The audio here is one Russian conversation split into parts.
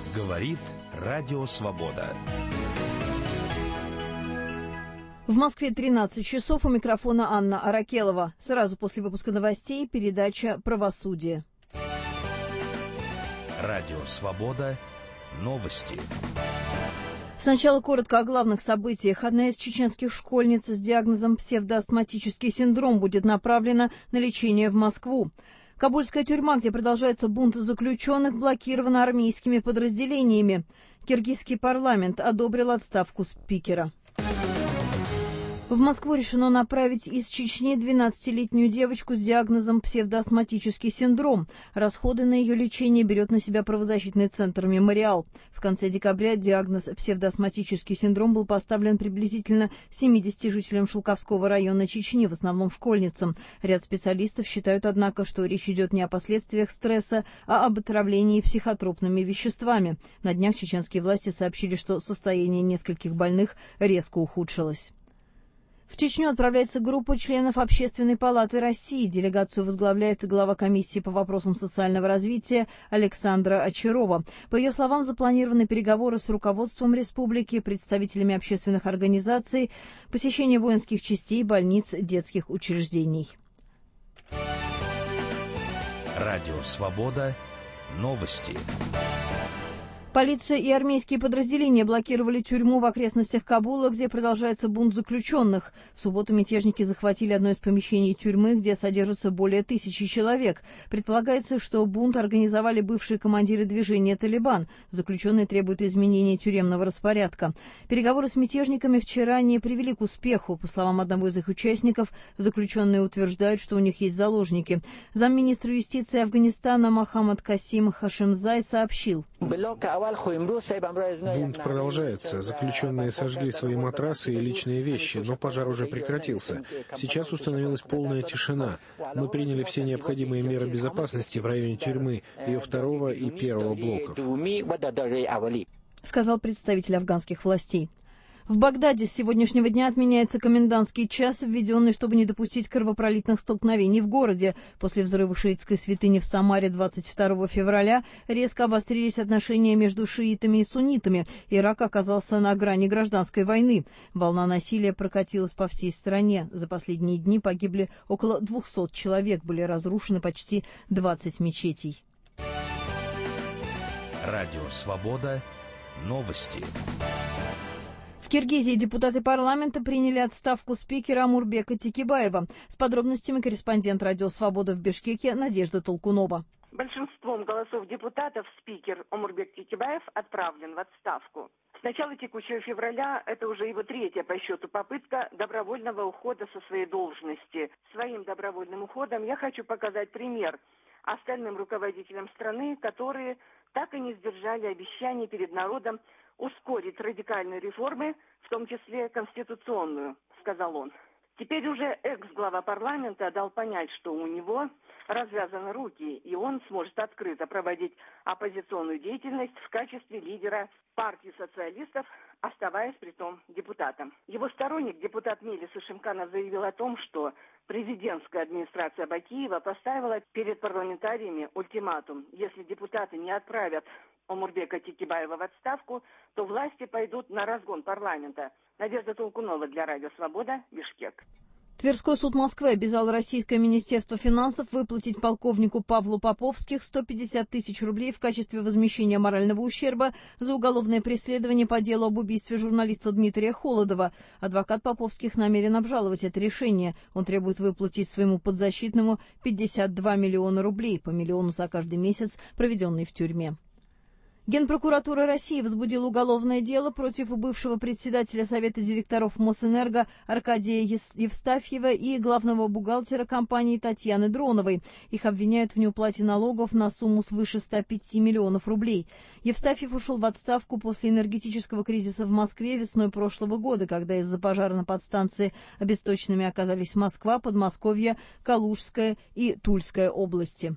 Говорит Радио Свобода. В Москве 13 часов, у микрофона Анна Аракелова. Сразу после выпуска новостей передача «Правосудие». Радио Свобода. Новости. Сначала коротко о главных событиях. Одна из чеченских школьниц с диагнозом псевдоастматический синдром будет направлена на лечение в Москву. Кабульская тюрьма, где продолжается бунт заключенных, блокирована армейскими подразделениями. Киргизский парламент одобрил отставку спикера. В Москву решено направить из Чечни 12-летнюю девочку с диагнозом псевдоастматический синдром. Расходы на ее лечение берет на себя правозащитный центр «Мемориал». В конце декабря диагноз псевдоастматический синдром был поставлен приблизительно 70 жителям Шелковского района Чечни, в основном школьницам. Ряд специалистов считают, однако, что речь идет не о последствиях стресса, а об отравлении психотропными веществами. На днях чеченские власти сообщили, что состояние нескольких больных резко ухудшилось. В Чечню отправляется группа членов Общественной палаты России. Делегацию возглавляет глава комиссии по вопросам социального развития Александра Очарова. По ее словам, запланированы переговоры с руководством республики, представителями общественных организаций, посещение воинских частей, больниц, детских учреждений. Радио Свобода. Новости. Полиция и армейские подразделения блокировали тюрьму в окрестностях Кабула, где продолжается бунт заключенных. В субботу мятежники захватили одно из помещений тюрьмы, где содержится более 1000 человек. Предполагается, что бунт организовали бывшие командиры движения «Талибан». Заключенные требуют изменения тюремного распорядка. Переговоры с мятежниками вчера не привели к успеху. По словам одного из их участников, заключенные утверждают, что у них есть заложники. Замминистра юстиции Афганистана Мохаммад Касим Хашимзай сообщил: Бунт продолжается. Заключенные сожгли свои матрасы и личные вещи, но пожар уже прекратился. Сейчас установилась полная тишина. Мы приняли все необходимые меры безопасности в районе тюрьмы, ее 2 и 1 блоков, сказал представитель афганских властей. В Багдаде с сегодняшнего дня отменяется комендантский час, введенный, чтобы не допустить кровопролитных столкновений в городе. После взрыва шиитской святыни в Самаре 22 февраля резко обострились отношения между шиитами и суннитами. Ирак оказался на грани гражданской войны. Волна насилия прокатилась по всей стране. За последние дни погибли около 200 человек, были разрушены почти 20 мечетей. Радио Свобода. Новости. В Киргизии депутаты парламента приняли отставку спикера Омурбека Текебаева. С подробностями корреспондент «Радио Свобода» в Бишкеке Надежда Толкунова. Большинством голосов депутатов спикер Омурбек Текебаев отправлен в отставку. С начала текущего февраля это уже его 3-я по счету попытка добровольного ухода со своей должности. Своим добровольным уходом я хочу показать пример остальным руководителям страны, которые так и не сдержали обещаний перед народом ускорить радикальные реформы, в том числе конституционную, сказал он. Теперь уже экс-глава парламента дал понять, что у него развязаны руки, и он сможет открыто проводить оппозиционную деятельность в качестве лидера партии социалистов, оставаясь притом депутатом. Его сторонник, депутат Мелис Шимканов, заявил о том, что президентская администрация Бакиева поставила перед парламентариями ультиматум: если депутаты не отправят Омурбека Текебаева в отставку, то власти пойдут на разгон парламента. Надежда Толкунова для Радио Свобода, Бишкек. Тверской суд Москвы обязал Российское министерство финансов выплатить полковнику Павлу Поповских 150 тысяч рублей в качестве возмещения морального ущерба за уголовное преследование по делу об убийстве журналиста Дмитрия Холодова. Адвокат Поповских намерен обжаловать это решение. Он требует выплатить своему подзащитному 52 миллиона рублей, по миллиону за каждый месяц, проведенный в тюрьме. Генпрокуратура России возбудила уголовное дело против бывшего председателя Совета директоров Мосэнерго Аркадия Евстафьева и главного бухгалтера компании Татьяны Дроновой. Их обвиняют в неуплате налогов на сумму свыше 105 миллионов рублей. Евстафьев ушел в отставку после энергетического кризиса в Москве весной прошлого года, когда из-за пожара на подстанции обесточенными оказались Москва, Подмосковье, Калужская и Тульская области.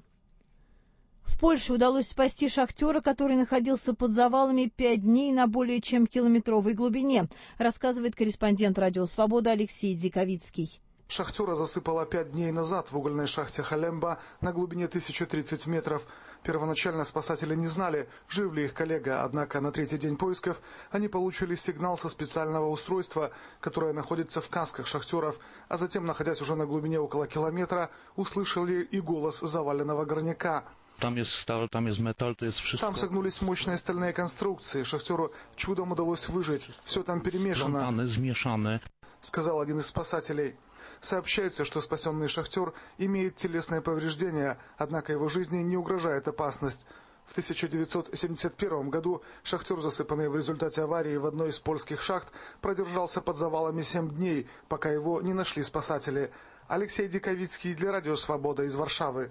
В Польше удалось спасти шахтера, который находился под завалами 5 дней на более чем километровой глубине, рассказывает корреспондент «Радио Свобода» Алексей Диковицкий. Шахтера засыпало 5 дней назад в угольной шахте Халемба на глубине 1030 метров. Первоначально спасатели не знали, жив ли их коллега, однако на третий день поисков они получили сигнал со специального устройства, которое находится в касках шахтеров, а затем, находясь уже на глубине около километра, услышали и голос заваленного горняка. Там есть сталь, там есть металл, то есть все. Там согнулись мощные стальные конструкции, шахтеру чудом удалось выжить, все там перемешано, сказал один из спасателей. Сообщается, что спасенный шахтер имеет телесные повреждения, однако его жизни не угрожает опасность. В 1971 году шахтер, засыпанный в результате аварии в одной из польских шахт, продержался под завалами 7 дней, пока его не нашли спасатели. Алексей Диковицкий для Радио Свобода из Варшавы.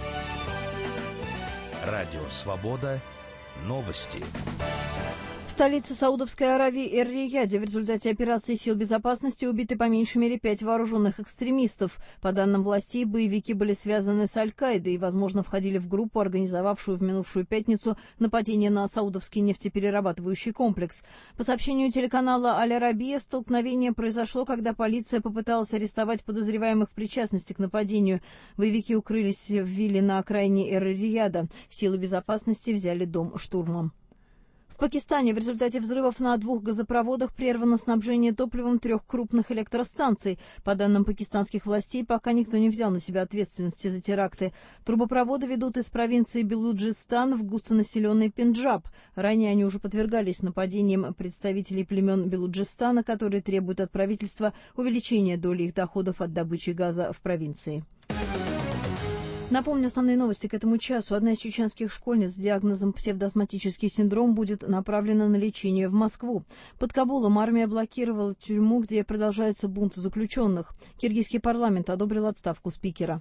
Радио Свобода. Новости. В столице Саудовской Аравии Эр-Рияде в результате операции сил безопасности убиты по меньшей мере 5 вооруженных экстремистов. По данным властей, боевики были связаны с Аль-Каидой и, возможно, входили в группу, организовавшую в минувшую пятницу нападение на саудовский нефтеперерабатывающий комплекс. По сообщению телеканала Аль-Арабия, столкновение произошло, когда полиция попыталась арестовать подозреваемых в причастности к нападению. Боевики укрылись в вилле на окраине Эр-Рияда. Силы безопасности взяли дом штурмом. В Пакистане в результате взрывов на 2 газопроводах прервано снабжение топливом 3 крупных электростанций. По данным пакистанских властей, пока никто не взял на себя ответственности за теракты. Трубопроводы ведут из провинции Белуджистан в густонаселенный Пенджаб. Ранее они уже подвергались нападениям представителей племен Белуджистана, которые требуют от правительства увеличения доли их доходов от добычи газа в провинции. Напомню, основные новости к этому часу. Одна из чеченских школьниц с диагнозом псевдоастматический синдром будет направлена на лечение в Москву. Под Кабулом армия блокировала тюрьму, где продолжается бунт заключенных. Киргизский парламент одобрил отставку спикера.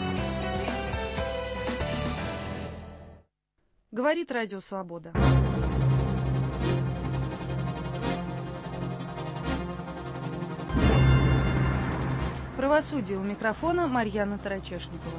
Говорит Радио Свобода. Правосудие у микрофона Марьяна Тарачешникова.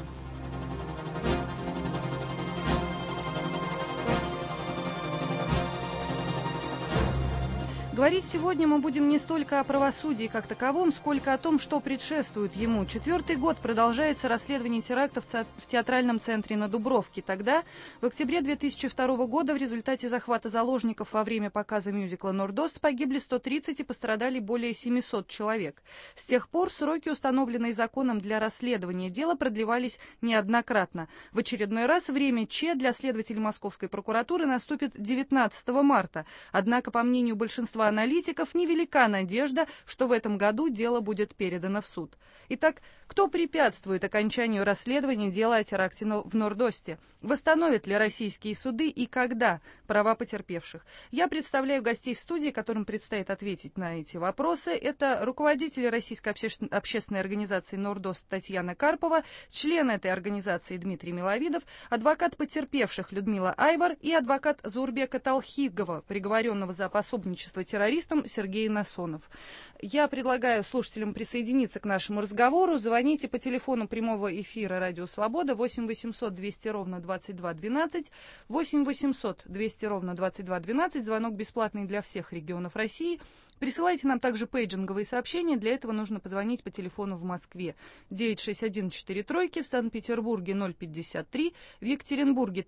Говорить сегодня мы будем не столько о правосудии как таковом, сколько о том, что предшествует ему. 4-й год продолжается расследование терактов в театральном центре на Дубровке. Тогда, в октябре 2002 года, в результате захвата заложников во время показа мюзикла «Нордост» погибли 130 и пострадали более 700 человек. С тех пор сроки, установленные законом для расследования дела, продлевались неоднократно. В очередной раз время Ч для следователей Московской прокуратуры наступит 19 марта. Однако, по мнению большинства аналитиков, невелика надежда, что в этом году дело будет передано в суд. Итак, кто препятствует окончанию расследования дела о теракте в Нордосте? Восстановят ли российские суды и когда права потерпевших? Я представляю гостей в студии, которым предстоит ответить на эти вопросы. Это руководитель Российской общественной организации «Нордост» Татьяна Карпова, член этой организации Дмитрий Миловидов, адвокат потерпевших Людмила Айвар и адвокат Зурбека Талхигова, приговоренного за пособничество террористам Сергей Насонов. Я предлагаю слушателям присоединиться к нашему разговору. Звоните по телефону прямого эфира «Радио Свобода» 8 800 200 ровно 2212, 8 800 200 ровно 2212, звонок бесплатный для всех регионов России. Присылайте нам также пейджинговые сообщения, для этого нужно позвонить по телефону в Москве 961-43, в Санкт-Петербурге 053, в Екатеринбурге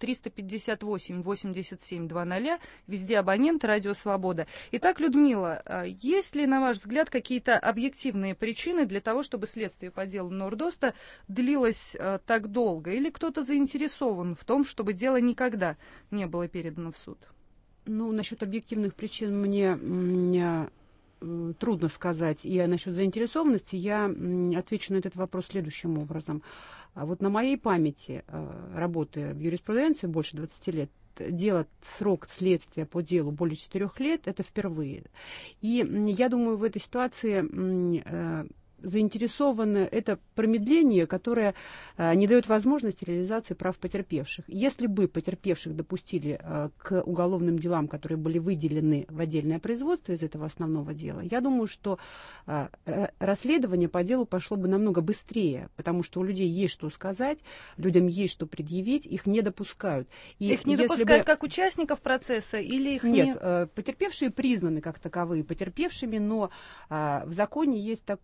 358-87-00, везде абонент «Радио Свобода». Итак, Людмила, есть ли, на ваш взгляд, какие-то объективные причины для того, чтобы следствие по делу Нордоста длилось так долго, или кто-то заинтересован в том, чтобы дело никогда не было передано в суд? Ну, насчет объективных причин мне трудно сказать. И насчет заинтересованности я отвечу на этот вопрос следующим образом. Вот на моей памяти, работая в юриспруденции больше 20 лет, делать срок следствия по делу более 4 лет, это впервые. И я думаю, в этой ситуации заинтересовано это промедление, которое не дает возможности реализации прав потерпевших. Если бы потерпевших допустили к уголовным делам, которые были выделены в отдельное производство из этого основного дела, я думаю, что расследование по делу пошло бы намного быстрее, потому что у людей есть что сказать, людям есть что предъявить, их не допускают. И их не допускают как участников процесса или их Нет, потерпевшие признаны как таковые потерпевшими, но в законе есть такой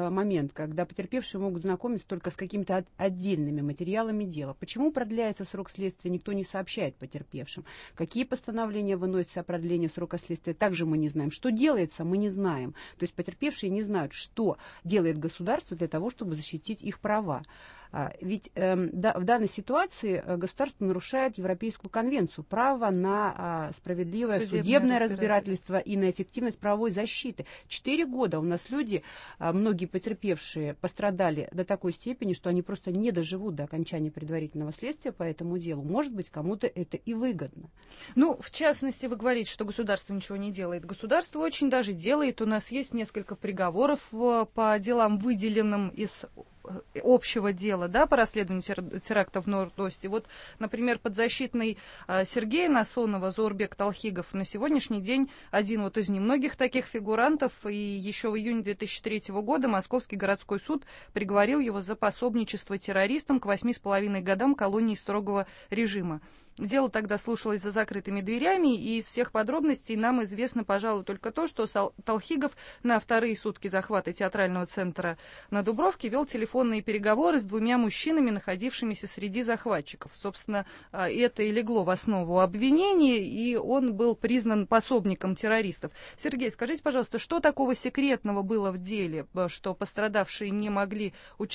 момент, когда потерпевшие могут знакомиться только с какими-то отдельными материалами дела. Почему продляется срок следствия, никто не сообщает потерпевшим. Какие постановления выносятся о продлении срока следствия, также мы не знаем. Что делается, мы не знаем. То есть потерпевшие не знают, что делает государство для того, чтобы защитить их права. Ведь в данной ситуации государство нарушает Европейскую конвенцию, право на справедливое судебное разбирательство и на эффективность правовой защиты. 4 года у нас люди, многие потерпевшие, пострадали до такой степени, что они просто не доживут до окончания предварительного следствия по этому делу. Может быть, кому-то это и выгодно. Ну, в частности, вы говорите, что государство ничего не делает. Государство очень даже делает. У нас есть несколько приговоров по делам, выделенным из общего дела, да, по расследованию теракта в Норд-Осте. Вот, например, подзащитный Сергея Насонова, Зоурбек Талхигов, на сегодняшний день один вот из немногих таких фигурантов, и еще в июне 2003 года Московский городской суд приговорил его за пособничество террористам к 8,5 годам колонии строгого режима. Дело тогда слушалось за закрытыми дверями, и из всех подробностей нам известно, пожалуй, только то, что Талхигов на вторые сутки захвата театрального центра на Дубровке вел телефонные переговоры с 2 мужчинами, находившимися среди захватчиков. Собственно, это и легло в основу обвинения, и он был признан пособником террористов. Сергей, скажите, пожалуйста, что такого секретного было в деле, что пострадавшие не могли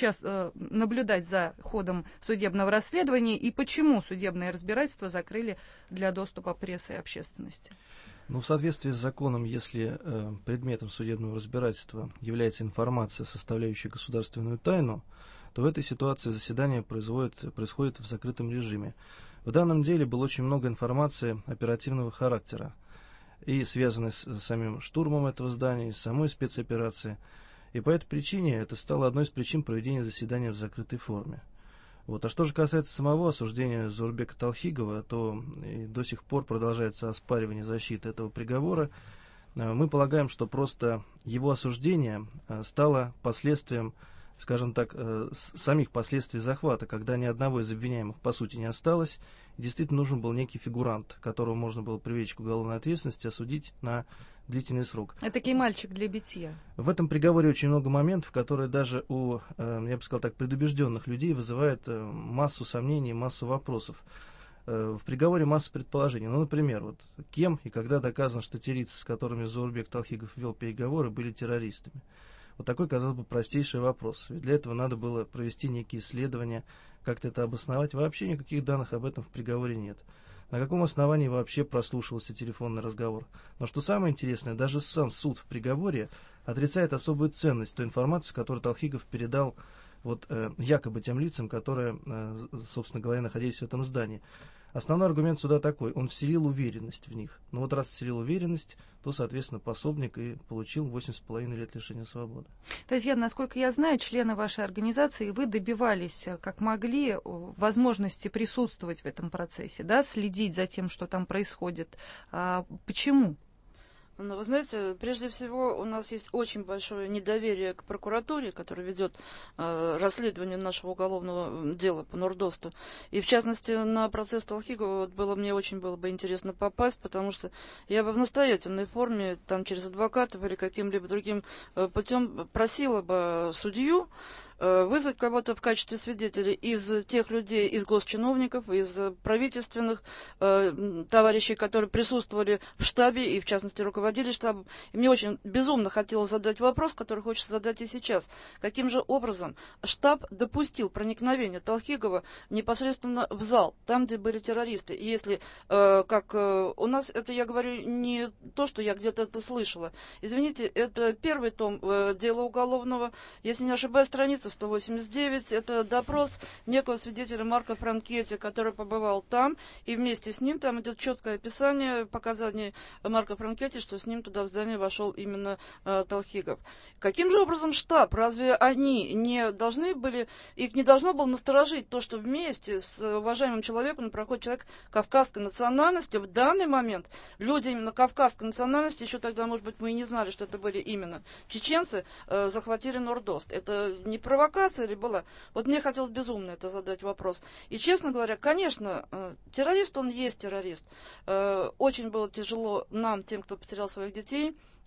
наблюдать за ходом судебного расследования, и почему судебное разбирательство закрыли для доступа прессы и общественности? Ну, в соответствии с законом, если предметом судебного разбирательства является информация, составляющая государственную тайну, то в этой ситуации заседание происходит в закрытом режиме. В данном деле было очень много информации оперативного характера, и связанной с самим штурмом этого здания, и с самой спецоперацией. И по этой причине это стало одной из причин проведения заседания в закрытой форме. Вот. А что же касается самого осуждения Зоурбека Талхигова, то и до сих пор продолжается оспаривание защиты этого приговора. Мы полагаем, что просто его осуждение стало последствием, скажем так, самих последствий захвата, когда ни одного из обвиняемых по сути не осталось, и действительно нужен был некий фигурант, которого можно было привлечь к уголовной ответственности, осудить на длительный срок. Этакий мальчик для битья. В этом приговоре очень много моментов, которые даже у, я бы сказал так, предубежденных людей вызывают массу сомнений, массу вопросов. В приговоре масса предположений. Ну, например, вот кем и когда доказано, что те лица, с которыми Зоурбек Талхигов вел переговоры, были террористами. Вот такой, казалось бы, простейший вопрос. Ведь для этого надо было провести некие исследования, как-то это обосновать. Вообще никаких данных об этом в приговоре нет. На каком основании вообще прослушивался телефонный разговор? Но что самое интересное, даже сам суд в приговоре отрицает особую ценность той информации, которую Талхигов передал якобы тем лицам, которые, собственно говоря, находились в этом здании. Основной аргумент суда такой: он вселил уверенность в них. Ну вот раз вселил уверенность, то, соответственно, пособник и получил 8,5 лет лишения свободы. Татьяна, насколько я знаю, члены вашей организации, вы добивались, как могли, возможности присутствовать в этом процессе, да, следить за тем, что там происходит. Почему? Ну, вы знаете, прежде всего, у нас есть очень большое недоверие к прокуратуре, которая ведет расследование нашего уголовного дела по Норд-Осту. И, в частности, на процесс Талхигова мне очень было бы интересно попасть, потому что я бы в настоятельной форме, там, через адвокатов или каким-либо другим путем просила бы судью вызвать кого-то в качестве свидетелей из тех людей, из госчиновников, из правительственных товарищей, которые присутствовали в штабе и, в частности, руководили штабом. И мне очень безумно хотелось задать вопрос, который хочется задать и сейчас. Каким же образом штаб допустил проникновение Талхигова непосредственно в зал, там, где были террористы? И если, у нас, это я говорю не то, что я где-то это слышала. Извините, это первый том дела уголовного, если не ошибаюсь, страница 189, это допрос некого свидетеля Марка Франкетти, который побывал там, и вместе с ним там идет четкое описание показаний Марка Франкетти, что с ним туда в здание вошел именно Талхигов. Каким же образом штаб? Разве они не должны были, их не должно было насторожить то, что вместе с уважаемым человеком проходит человек кавказской национальности? В данный момент люди именно кавказской национальности, еще тогда, может быть, мы и не знали, что это были именно чеченцы, захватили Норд-Ост. Это не провокация ли была? Вот мне хотелось безумно это задать вопрос. И, честно говоря, конечно, террорист, он есть террорист. Очень было тяжело нам, тем, кто потерял своих детей,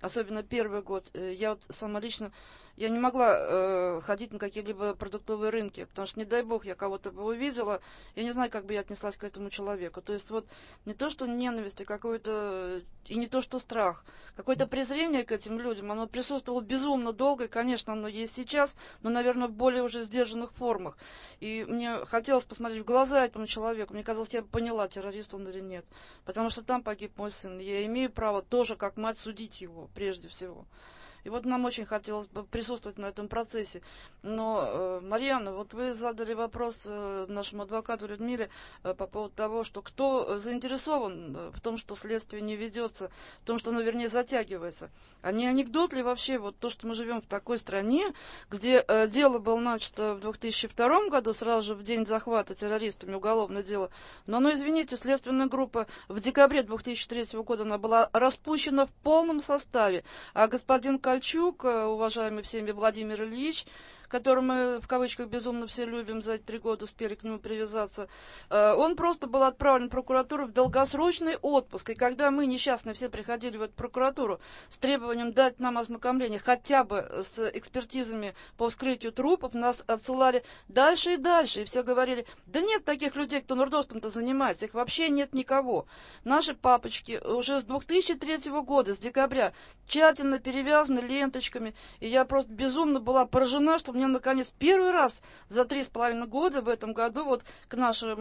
особенно первый год, я вот сама лично, я не могла ходить на какие-либо продуктовые рынки, потому что, не дай бог, я кого-то бы увидела, я не знаю, как бы я отнеслась к этому человеку. То есть вот не то, что ненависть, а какой-то, и не то, что страх, какое-то презрение к этим людям, оно присутствовало безумно долго, и, конечно, оно есть сейчас, но, наверное, в более уже сдержанных формах. И мне хотелось посмотреть в глаза этому человеку, мне казалось, я поняла, террорист он или нет, потому что там погиб мой сын, я имею право тоже, как мать, судить его, прежде всего. И вот нам очень хотелось бы присутствовать на этом процессе. Но, Марьяна, вот вы задали вопрос нашему адвокату Людмиле по поводу того, что кто заинтересован в том, что следствие не ведется, в том, что оно, вернее, затягивается. А не анекдот ли вообще вот то, что мы живем в такой стране, где дело было начато в 2002 году, сразу же в день захвата террористами, уголовное дело, но оно, извините, следственная группа в декабре 2003 года она была распущена в полном составе, а господин Кольчук, уважаемый всеми Владимир Ильич, которого мы, в кавычках, безумно все любим, за эти 3 года успели к нему привязаться, он просто был отправлен в прокуратуру в долгосрочный отпуск. И когда мы, несчастные, все приходили в эту прокуратуру с требованием дать нам ознакомление хотя бы с экспертизами по вскрытию трупов, нас отсылали дальше и дальше. И все говорили, да нет таких людей, кто нордостом-то занимается, их вообще нет никого. Наши папочки уже с 2003 года, с декабря, тщательно перевязаны ленточками. И я просто безумно была поражена, что мне наконец первый раз за 3,5 года в этом году вот к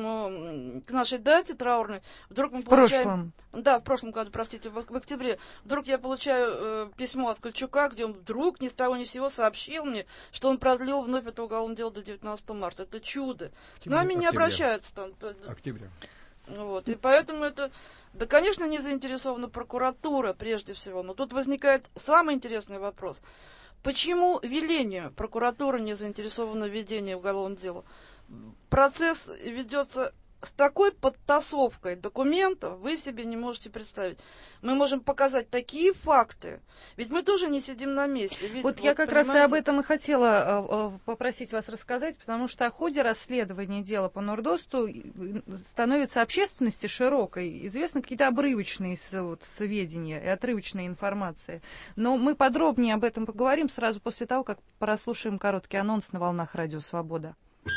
нашей дате траурной вдруг мы получаем... Да, в прошлом году, простите, в октябре. Вдруг я получаю письмо от Кольчука, где он вдруг ни с того ни с сего сообщил мне, что он продлил вновь это уголовное дело до 19 марта. Это чудо. С нами не обращаются там. Октября. Вот, и поэтому это, да, конечно, не заинтересована прокуратура прежде всего, но тут возникает самый интересный вопрос. Почему веление прокуратуры не заинтересовано в ведении уголовного дела? Процесс ведется с такой подтасовкой документов, вы себе не можете представить. Мы можем показать такие факты, ведь мы тоже не сидим на месте. Ведь, вот я как раз и об этом и хотела попросить вас рассказать, потому что о ходе расследования дела по Нордосту становится общественности широкой, известны какие-то обрывочные сведения и отрывочная информация. Но мы подробнее об этом поговорим сразу после того, как прослушаем короткий анонс на волнах Радио Свобода.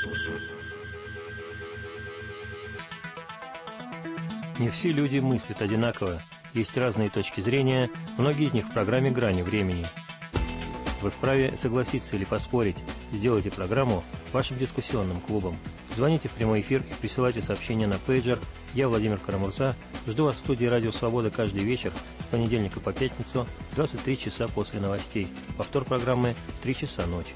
Не все люди мыслят одинаково, есть разные точки зрения, многие из них в программе «Грани времени». Вы вправе согласиться или поспорить. Сделайте программу вашим дискуссионным клубом. Звоните в прямой эфир и присылайте сообщения на пейджер. Я, Владимир Карамурза, жду вас в студии «Радио Свобода» каждый вечер с понедельника по пятницу, 23 часа после новостей. Повтор программы в 3 часа ночи.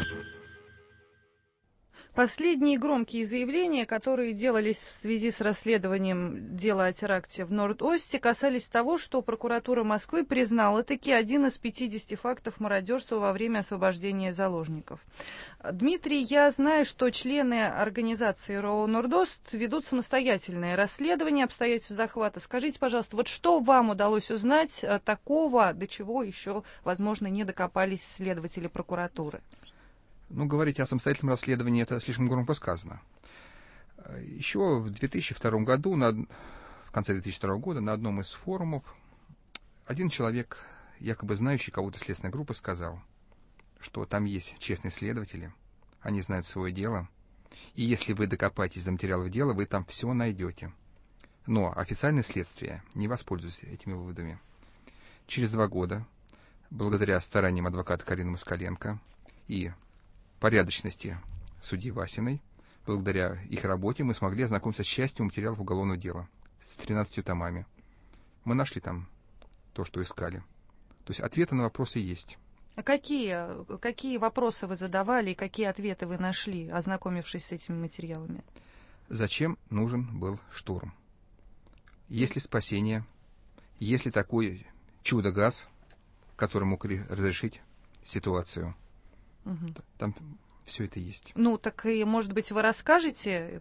Последние громкие заявления, которые делались в связи с расследованием дела о теракте в Норд-Осте, касались того, что прокуратура Москвы признала таки один из 50 фактов мародерства во время освобождения заложников. Дмитрий, я знаю, что члены организации РОО «Нордост» ведут самостоятельное расследование обстоятельств захвата. Скажите, пожалуйста, вот что вам удалось узнать такого, до чего еще, возможно, не докопались следователи прокуратуры? Ну, говорить о самостоятельном расследовании — это слишком громко сказано. Еще в 2002 году, в конце 2002 года, на одном из форумов один человек, якобы знающий кого-то следственной группы, сказал, что там есть честные следователи, они знают свое дело, и если вы докопаетесь до материалов дела, вы там все найдете. Но официальное следствие не воспользуется этими выводами. Через 2 года, благодаря стараниям адвоката Карины Москаленко и порядочности судьи Васиной, благодаря их работе мы смогли ознакомиться с частью материалов уголовного дела, с 13 томами. Мы нашли там то, что искали. То есть ответы на вопросы есть. А какие вопросы вы задавали и какие ответы вы нашли, ознакомившись с этими материалами? Зачем нужен был штурм? Есть ли спасение? Есть ли такой чудо-газ, который мог разрешить ситуацию? Там все это есть. Ну, так и, может быть, вы расскажете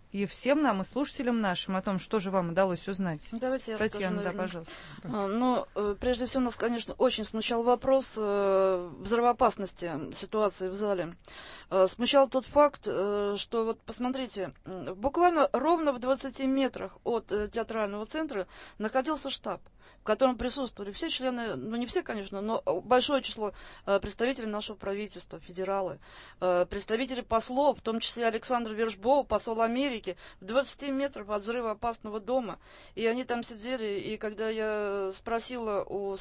и всем нам, и слушателям нашим о том, что же вам удалось узнать. Давайте я Татьяна, расскажу, да, пожалуйста. Ну, прежде всего, нас, конечно, очень смущал вопрос взрывоопасности ситуации в зале. Смущал тот факт, что вот посмотрите, буквально ровно в 20 метрах от театрального центра находился штаб, в котором присутствовали все члены, ну не все, конечно, но большое число представителей нашего правительства, федералы, представители послов, в том числе Александр Вершбоу, посол Америки, в 20 метрах от взрывоопасного дома. И они там сидели, и когда я спросила у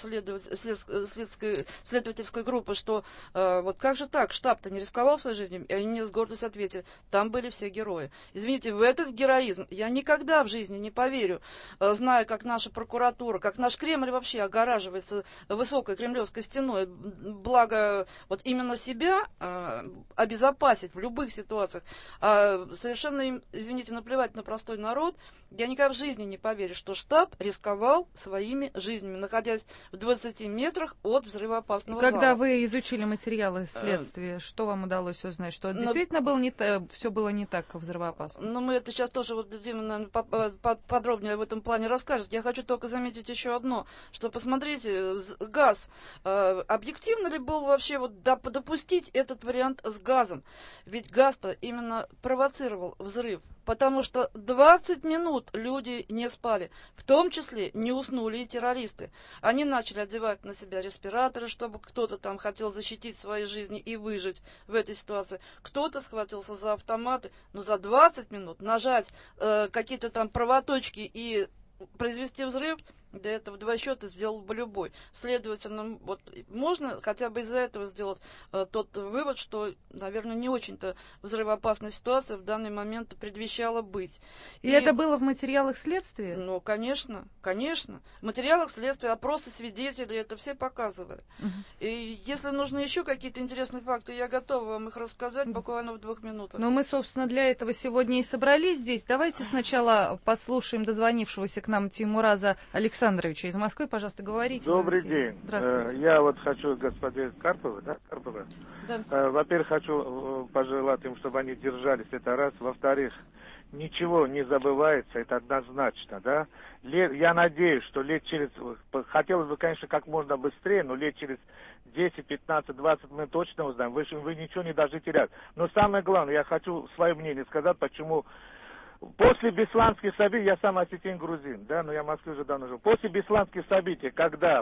следовательской группы, что вот как же так, штаб-то не рисковал своей жизнью, и они мне с гордостью ответили, там были все герои. Извините, в этот героизм я никогда в жизни не поверю, зная, как наша прокуратура, как наш Кремль вообще огораживается высокой кремлевской стеной. Благо, вот именно себя обезопасить в любых ситуациях. Совершенно им, извините, наплевать на простой народ. Я никогда в жизни не поверю, что штаб рисковал своими жизнями, находясь в 20 метрах от взрывоопасного зала. Когда вы изучили материалы следствия, что вам удалось узнать? Что действительно было все было не так взрывоопасно? Ну, мы это сейчас тоже, вот Дима, наверное, подробнее в этом плане расскажет. Я хочу только заметить еще одно, что, посмотрите, газ, объективно ли был вообще вот допустить этот вариант с газом? Ведь газ-то именно провоцировал взрыв. Потому что 20 минут люди не спали. В том числе не уснули и террористы. Они начали одевать на себя респираторы, чтобы кто-то там хотел защитить свои жизни и выжить в этой ситуации. Кто-то схватился за автоматы. Но за 20 минут нажать какие-то там проводочки и произвести взрыв, до этого два счета сделал бы любой. Следовательно, вот можно хотя бы из-за этого сделать тот вывод, что, наверное, не очень-то взрывоопасная ситуация в данный момент предвещала быть. И это было в материалах следствия? Ну, конечно, конечно. В материалах следствия, опросы свидетелей, это все показывали. И если нужны еще какие-то интересные факты, я готова вам их рассказать буквально в 2 минутах. Но мы, собственно, для этого сегодня и собрались здесь. Давайте сначала послушаем дозвонившегося к нам Тимураза Александровича из Москвы. Пожалуйста, говорите. Добрый день. Здравствуйте. Я вот хочу господи Карпова, да? Карпова? Да. Во-первых, хочу пожелать им, чтобы они держались, это раз. Во-вторых, ничего не забывается, это однозначно, да? Я надеюсь, что лет через... Хотелось бы, конечно, как можно быстрее, но лет через 10, 15, 20 мы точно узнаем. Вы ничего не должны терять. Но самое главное, я хочу свое мнение сказать, почему... После бесланских событий, я сам осетин грузин, да, но я в Москве уже давно живу. После бесланских событий, когда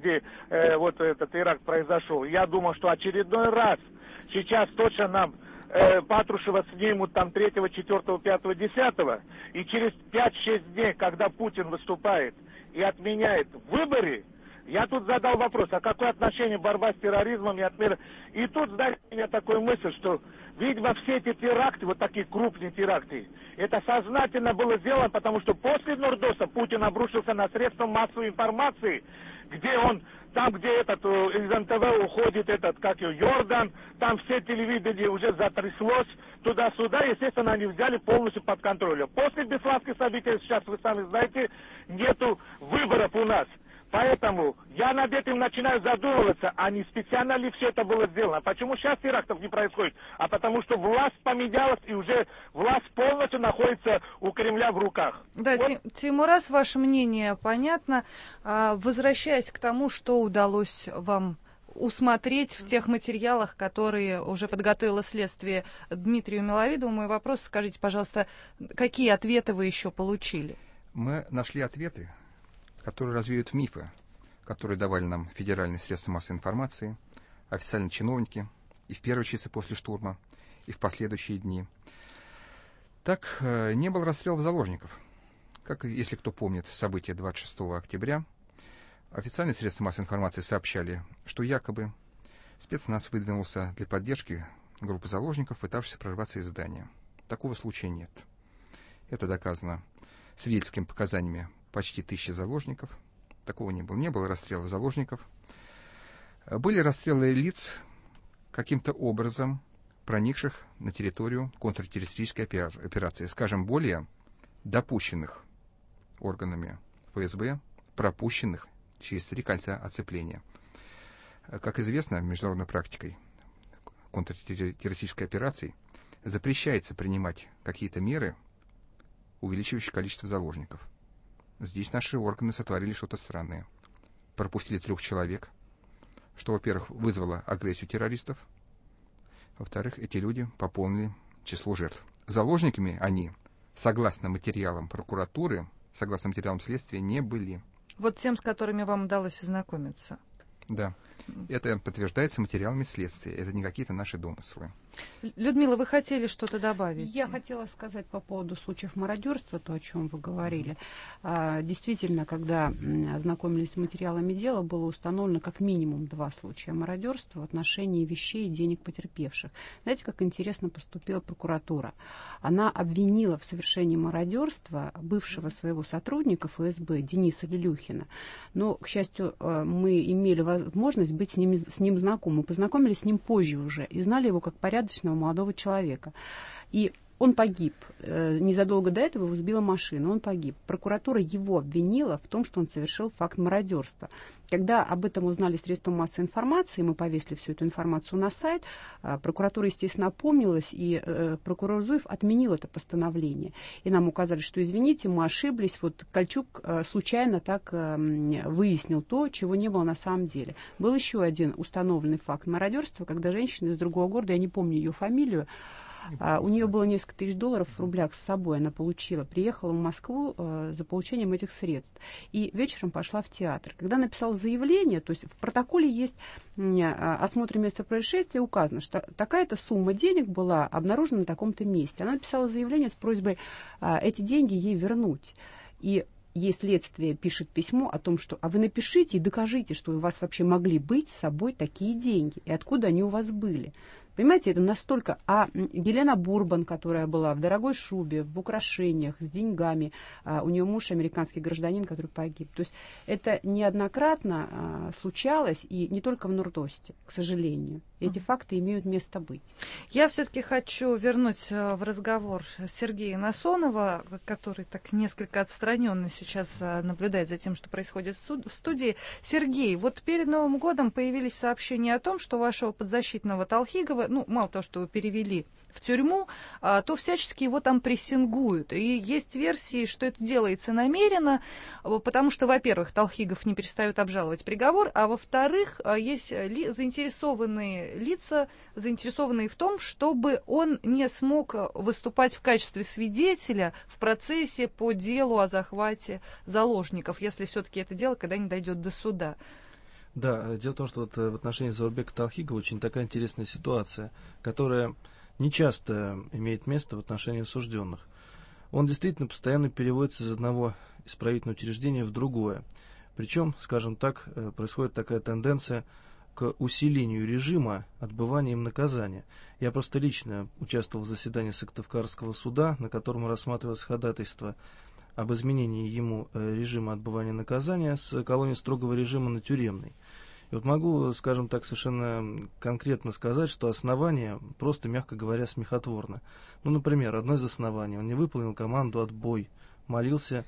вот этот теракт произошел, я думал, что очередной раз сейчас точно нам Патрушева снимут там 3, 4, 5, 10, и через 5-6 дней, когда Путин выступает и отменяет выборы, я тут задал вопрос, а какое отношение борьба с терроризмом и отмена? И тут, знаете, у меня такая мысль, что, видимо, все эти теракты, вот такие крупные теракты, это сознательно было сделано, потому что после Нордоса Путин обрушился на средства массовой информации, где он, там, где из НТВ уходит Йордан, там все телевидение уже затряслось, туда-сюда, естественно, они взяли полностью под контроль. После бесланских событий, сейчас вы сами знаете, нету выборов у нас. Поэтому я над этим начинаю задумываться, а не специально ли все это было сделано. Почему сейчас терактов не происходит? А потому что власть поменялась, и уже власть полностью находится у Кремля в руках. Да, вот. Тимураз, ваше мнение понятно. Возвращаясь к тому, что удалось вам усмотреть в тех материалах, которые уже подготовило следствие Дмитрию Миловидову, мой вопрос, скажите, пожалуйста, какие ответы вы еще получили? Мы нашли ответы, которые развеют мифы, которые давали нам федеральные средства массовой информации, официальные чиновники и в первые часы после штурма, и в последующие дни. Так, не было расстрелов заложников. Как, если кто помнит события 26 октября, официальные средства массовой информации сообщали, что якобы спецназ выдвинулся для поддержки группы заложников, пытавшихся прорваться из здания. Такого случая нет. Это доказано свидетельскими показаниями почти 1000 заложников. Такого не было. Не было расстрела заложников. Были расстрелы лиц, каким-то образом проникших на территорию контртеррористической операции, скажем, более допущенных органами ФСБ, пропущенных через 3 кольца оцепления. Как известно, международной практикой контртеррористической операции запрещается принимать какие-то меры увеличивающий количество заложников. Здесь наши органы сотворили что-то странное. Пропустили 3 человек, что, во-первых, вызвало агрессию террористов, во-вторых, эти люди пополнили число жертв. Заложниками они, согласно материалам прокуратуры, согласно материалам следствия, не были. Вот тем, с которыми вам удалось ознакомиться. Да. Это подтверждается материалами следствия. Это не какие-то наши домыслы. Людмила, вы хотели что-то добавить? Я хотела сказать по поводу случаев мародерства, то, о чем вы говорили. Действительно, когда ознакомились с материалами дела, было установлено как минимум 2 случая мародерства в отношении вещей и денег потерпевших. Знаете, как интересно поступила прокуратура? Она обвинила в совершении мародерства бывшего своего сотрудника ФСБ Дениса Лелюхина. Но, к счастью, мы имели возможность быть с ним знакомы. Познакомились с ним позже уже и знали его как порядочного молодого человека. И он погиб. Незадолго до этого его сбила машина. Он погиб. Прокуратура его обвинила в том, что он совершил факт мародерства. Когда об этом узнали средства массовой информации, мы повесили всю эту информацию на сайт, прокуратура, естественно, опомнилась, и прокурор Зуев отменил это постановление. И нам указали, что, извините, мы ошиблись, вот Кольчук случайно так выяснил то, чего не было на самом деле. Был еще один установленный факт мародерства, когда женщина из другого города, я не помню ее фамилию, у нее было несколько тысяч долларов в рублях с собой, она получила, приехала в Москву за получением этих средств. И вечером пошла в театр. Когда написала заявление, то есть в протоколе есть осмотр места происшествия, указано, что такая-то сумма денег была обнаружена на таком-то месте. Она написала заявление с просьбой эти деньги ей вернуть. И ей следствие пишет письмо о том, что вы напишите и докажите, что у вас вообще могли быть с собой такие деньги, и откуда они у вас были. Понимаете, это настолько... А Елена Бурбан, которая была в дорогой шубе, в украшениях, с деньгами, у нее муж американский гражданин, который погиб. То есть это неоднократно случалось, и не только в Нордосте, к сожалению. Эти факты имеют место быть. Я все-таки хочу вернуть в разговор Сергея Насонова, который так несколько отстраненно сейчас наблюдает за тем, что происходит в студии. Сергей, вот перед Новым годом появились сообщения о том, что вашего подзащитного Талхигова, мало того, что его перевели в тюрьму, то всячески его там прессингуют. И есть версии, что это делается намеренно, потому что, во-первых, Талхигов не перестает обжаловать приговор, а во-вторых, есть заинтересованные лица, заинтересованные в том, чтобы он не смог выступать в качестве свидетеля в процессе по делу о захвате заложников, если все-таки это дело когда-нибудь дойдет до суда. Да, дело в том, что вот в отношении Заурбека Талхигова очень такая интересная ситуация, которая не часто имеет место в отношении осужденных. Он действительно постоянно переводится из одного исправительного учреждения в другое. Причем, скажем так, происходит такая тенденция к усилению режима отбывания им наказания. Я просто лично участвовал в заседании Сыктывкарского суда, на котором рассматривалось ходатайство об изменении ему режима отбывания наказания с колонии строгого режима на тюремный. И вот могу, скажем так, совершенно конкретно сказать, что основание просто, мягко говоря, смехотворно. Например, одно из оснований: он не выполнил команду «отбой», молился,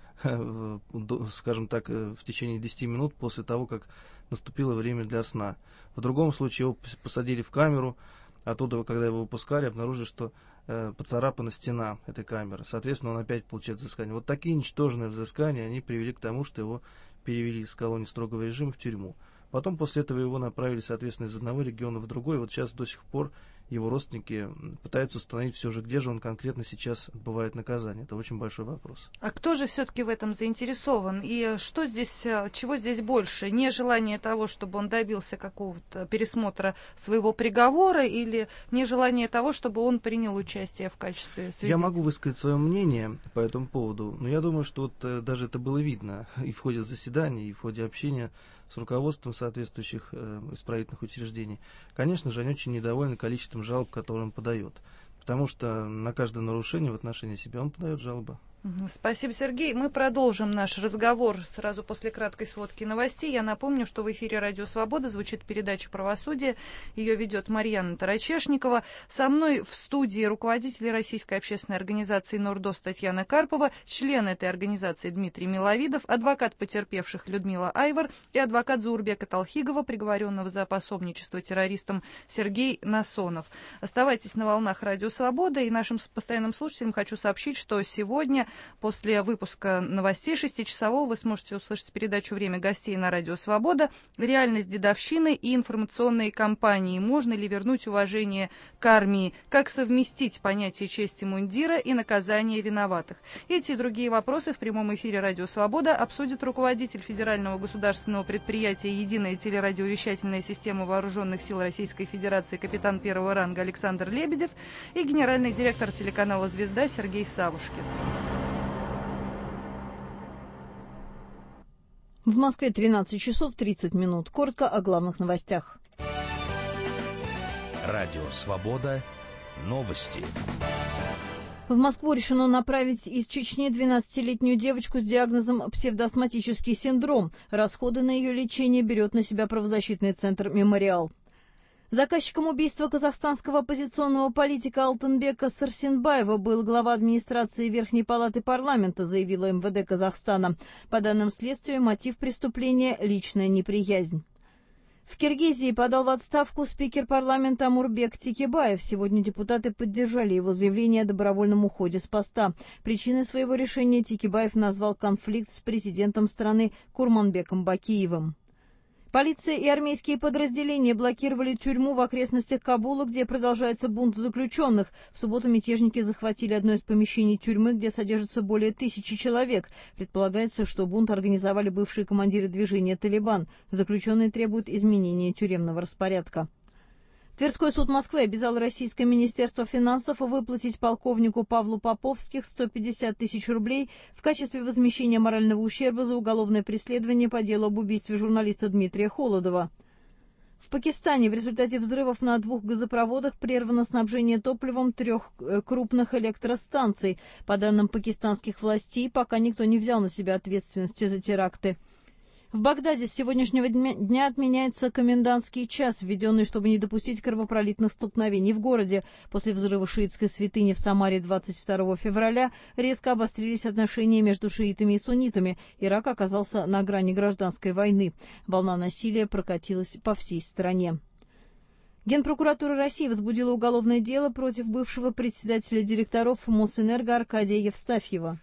скажем так, в течение 10 минут после того, как наступило время для сна. В другом случае его посадили в камеру, оттуда, когда его выпускали, обнаружили, что поцарапана стена этой камеры. Соответственно, он опять получает взыскание. Вот такие ничтожные взыскания, они привели к тому, что его перевели из колонии строгого режима в тюрьму. Потом после этого его направили, соответственно, из одного региона в другой. Вот сейчас до сих пор его родственники пытаются установить все же, где же он конкретно сейчас отбывает наказание. Это очень большой вопрос. А кто же все-таки в этом заинтересован? И что здесь, чего здесь больше? Нежелание того, чтобы он добился какого-то пересмотра своего приговора, или нежелание того, чтобы он принял участие в качестве свидетеля? Я могу высказать свое мнение по этому поводу, но я думаю, что вот даже это было видно и в ходе заседаний, и в ходе общения с руководством соответствующих исправительных учреждений. Конечно же, они очень недовольны количеством жалоб, которые он подает, потому что на каждое нарушение в отношении себя он подает жалобы. Спасибо, Сергей. Мы продолжим наш разговор сразу после краткой сводки новостей. Я напомню, что в эфире «Радио Свобода» звучит передача «Правосудие». Ее ведет Марьяна Тарачешникова. Со мной в студии руководитель Российской общественной организации «Нордост» Татьяна Карпова, член этой организации Дмитрий Миловидов, адвокат потерпевших Людмила Айвар и адвокат Заурбека Талхигова, приговоренного за пособничество террористам, Сергей Насонов. Оставайтесь на волнах «Радио Свобода», и нашим постоянным слушателям хочу сообщить, что сегодня После выпуска новостей 6-часового вы сможете услышать передачу «Время гостей» на Радио Свобода, реальность дедовщины и информационные кампании. Можно ли вернуть уважение к армии? Как совместить понятие чести мундира и наказание виноватых? Эти и другие вопросы в прямом эфире «Радио Свобода» обсудит руководитель Федерального государственного предприятия «Единая телерадиовещательная система вооруженных сил Российской Федерации» капитан первого ранга Александр Лебедев и генеральный директор телеканала «Звезда» Сергей Савушкин. В Москве 13 часов 30 минут. Коротко о главных новостях. Радио «Свобода». Новости. В Москву решено направить из Чечни 12-летнюю девочку с диагнозом псевдоастматический синдром. Расходы на ее лечение берет на себя правозащитный центр «Мемориал». Заказчиком убийства казахстанского оппозиционного политика Алтынбека Сарсенбаева был глава администрации Верхней палаты парламента, заявила МВД Казахстана. По данным следствия, мотив преступления – личная неприязнь. В Киргизии подал в отставку спикер парламента Омурбек Текебаев. Сегодня депутаты поддержали его заявление о добровольном уходе с поста. Причиной своего решения Текебаев назвал конфликт с президентом страны Курманбеком Бакиевым. Полиция и армейские подразделения блокировали тюрьму в окрестностях Кабула, где продолжается бунт заключенных. В субботу мятежники захватили одно из помещений тюрьмы, где содержится более 1000 человек. Предполагается, что бунт организовали бывшие командиры движения «Талибан». Заключенные требуют изменения тюремного распорядка. Тверской суд Москвы обязал Российское министерство финансов выплатить полковнику Павлу Поповских 150 тысяч рублей в качестве возмещения морального ущерба за уголовное преследование по делу об убийстве журналиста Дмитрия Холодова. В Пакистане в результате взрывов на 2 газопроводах прервано снабжение топливом 3 крупных электростанций. По данным пакистанских властей, пока никто не взял на себя ответственности за теракты. В Багдаде с сегодняшнего дня отменяется комендантский час, введенный, чтобы не допустить кровопролитных столкновений в городе. После взрыва шиитской святыни в Самаре 22 февраля резко обострились отношения между шиитами и суннитами. Ирак оказался на грани гражданской войны. Волна насилия прокатилась по всей стране. Генпрокуратура России возбудила уголовное дело против бывшего председателя директоров Мосэнерго Аркадия Евстафьева.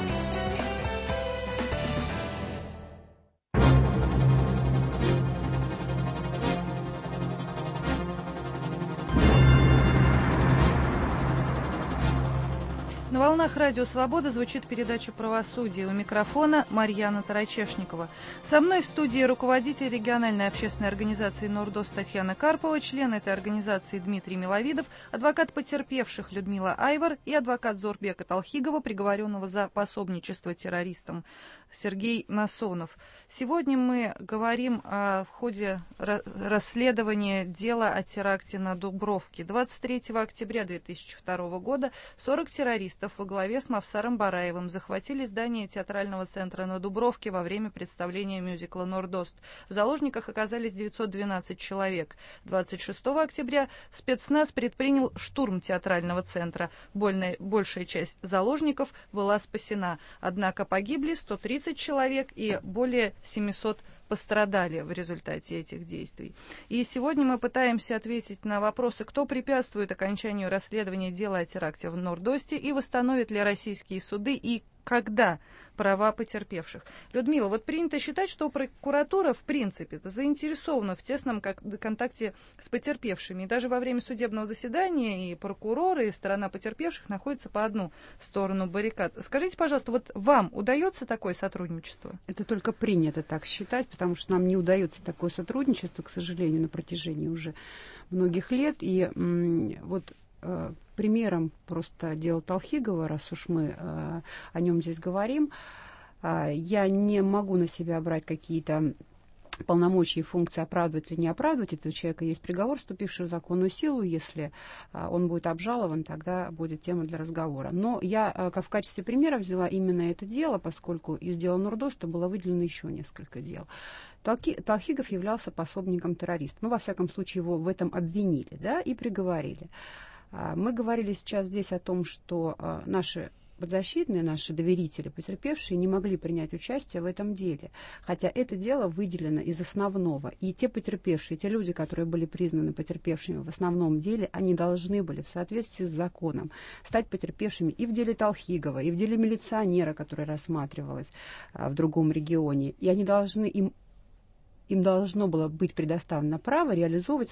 На волнах Радио Свобода звучит передача «Правосудие». У микрофона Марьяна Тарачешникова. Со мной в студии руководитель региональной общественной организации «Нордост» Татьяна Карпова, член этой организации Дмитрий Миловидов, адвокат потерпевших Людмила Айвар и адвокат Зорбека Талхигова, приговоренного за пособничество террористам, Сергей Насонов. Сегодня мы говорим о ходе расследования дела о теракте на Дубровке. 23 октября 2002 года 40 террористов во главе с Мавсаром Бараевым захватили здание театрального центра на Дубровке во время представления мюзикла «Нордост». В заложниках оказались 912 человек. 26 октября спецназ предпринял штурм театрального центра. Большая часть заложников была спасена. Однако погибли 130 человек и более 700 пострадали в результате этих действий. И сегодня мы пытаемся ответить на вопросы, кто препятствует окончанию расследования дела о теракте в Нордосте и восстановят ли российские суды и когда права потерпевших. Людмила, вот принято считать, что прокуратура, в принципе, заинтересована в тесном контакте с потерпевшими. И даже во время судебного заседания и прокуроры, и сторона потерпевших находятся по одну сторону баррикад. Скажите, пожалуйста, вот вам удается такое сотрудничество? Это только принято так считать, потому что нам не удается такое сотрудничество, к сожалению, на протяжении уже многих лет. И вот примером просто дела Талхигова, раз уж мы о нем здесь говорим, я не могу на себя брать какие-то полномочия и функции оправдывать или не оправдывать этого человека. Есть приговор, вступивший в законную силу. Если он будет обжалован, тогда будет тема для разговора. Но я в качестве примера взяла именно это дело, поскольку из дела Нордоста было выделено еще несколько дел. Талхигов являлся пособником террориста. Ну, во всяком случае, его в этом обвинили, да, и приговорили. Мы говорили сейчас здесь о том, что наши подзащитные, наши доверители, потерпевшие, не могли принять участие в этом деле. Хотя это дело выделено из основного. И те потерпевшие, те люди, которые были признаны потерпевшими в основном деле, они должны были в соответствии с законом стать потерпевшими и в деле Талхигова, и в деле милиционера, которое рассматривалось в другом регионе. И они должны, им должно было быть предоставлено право реализовывать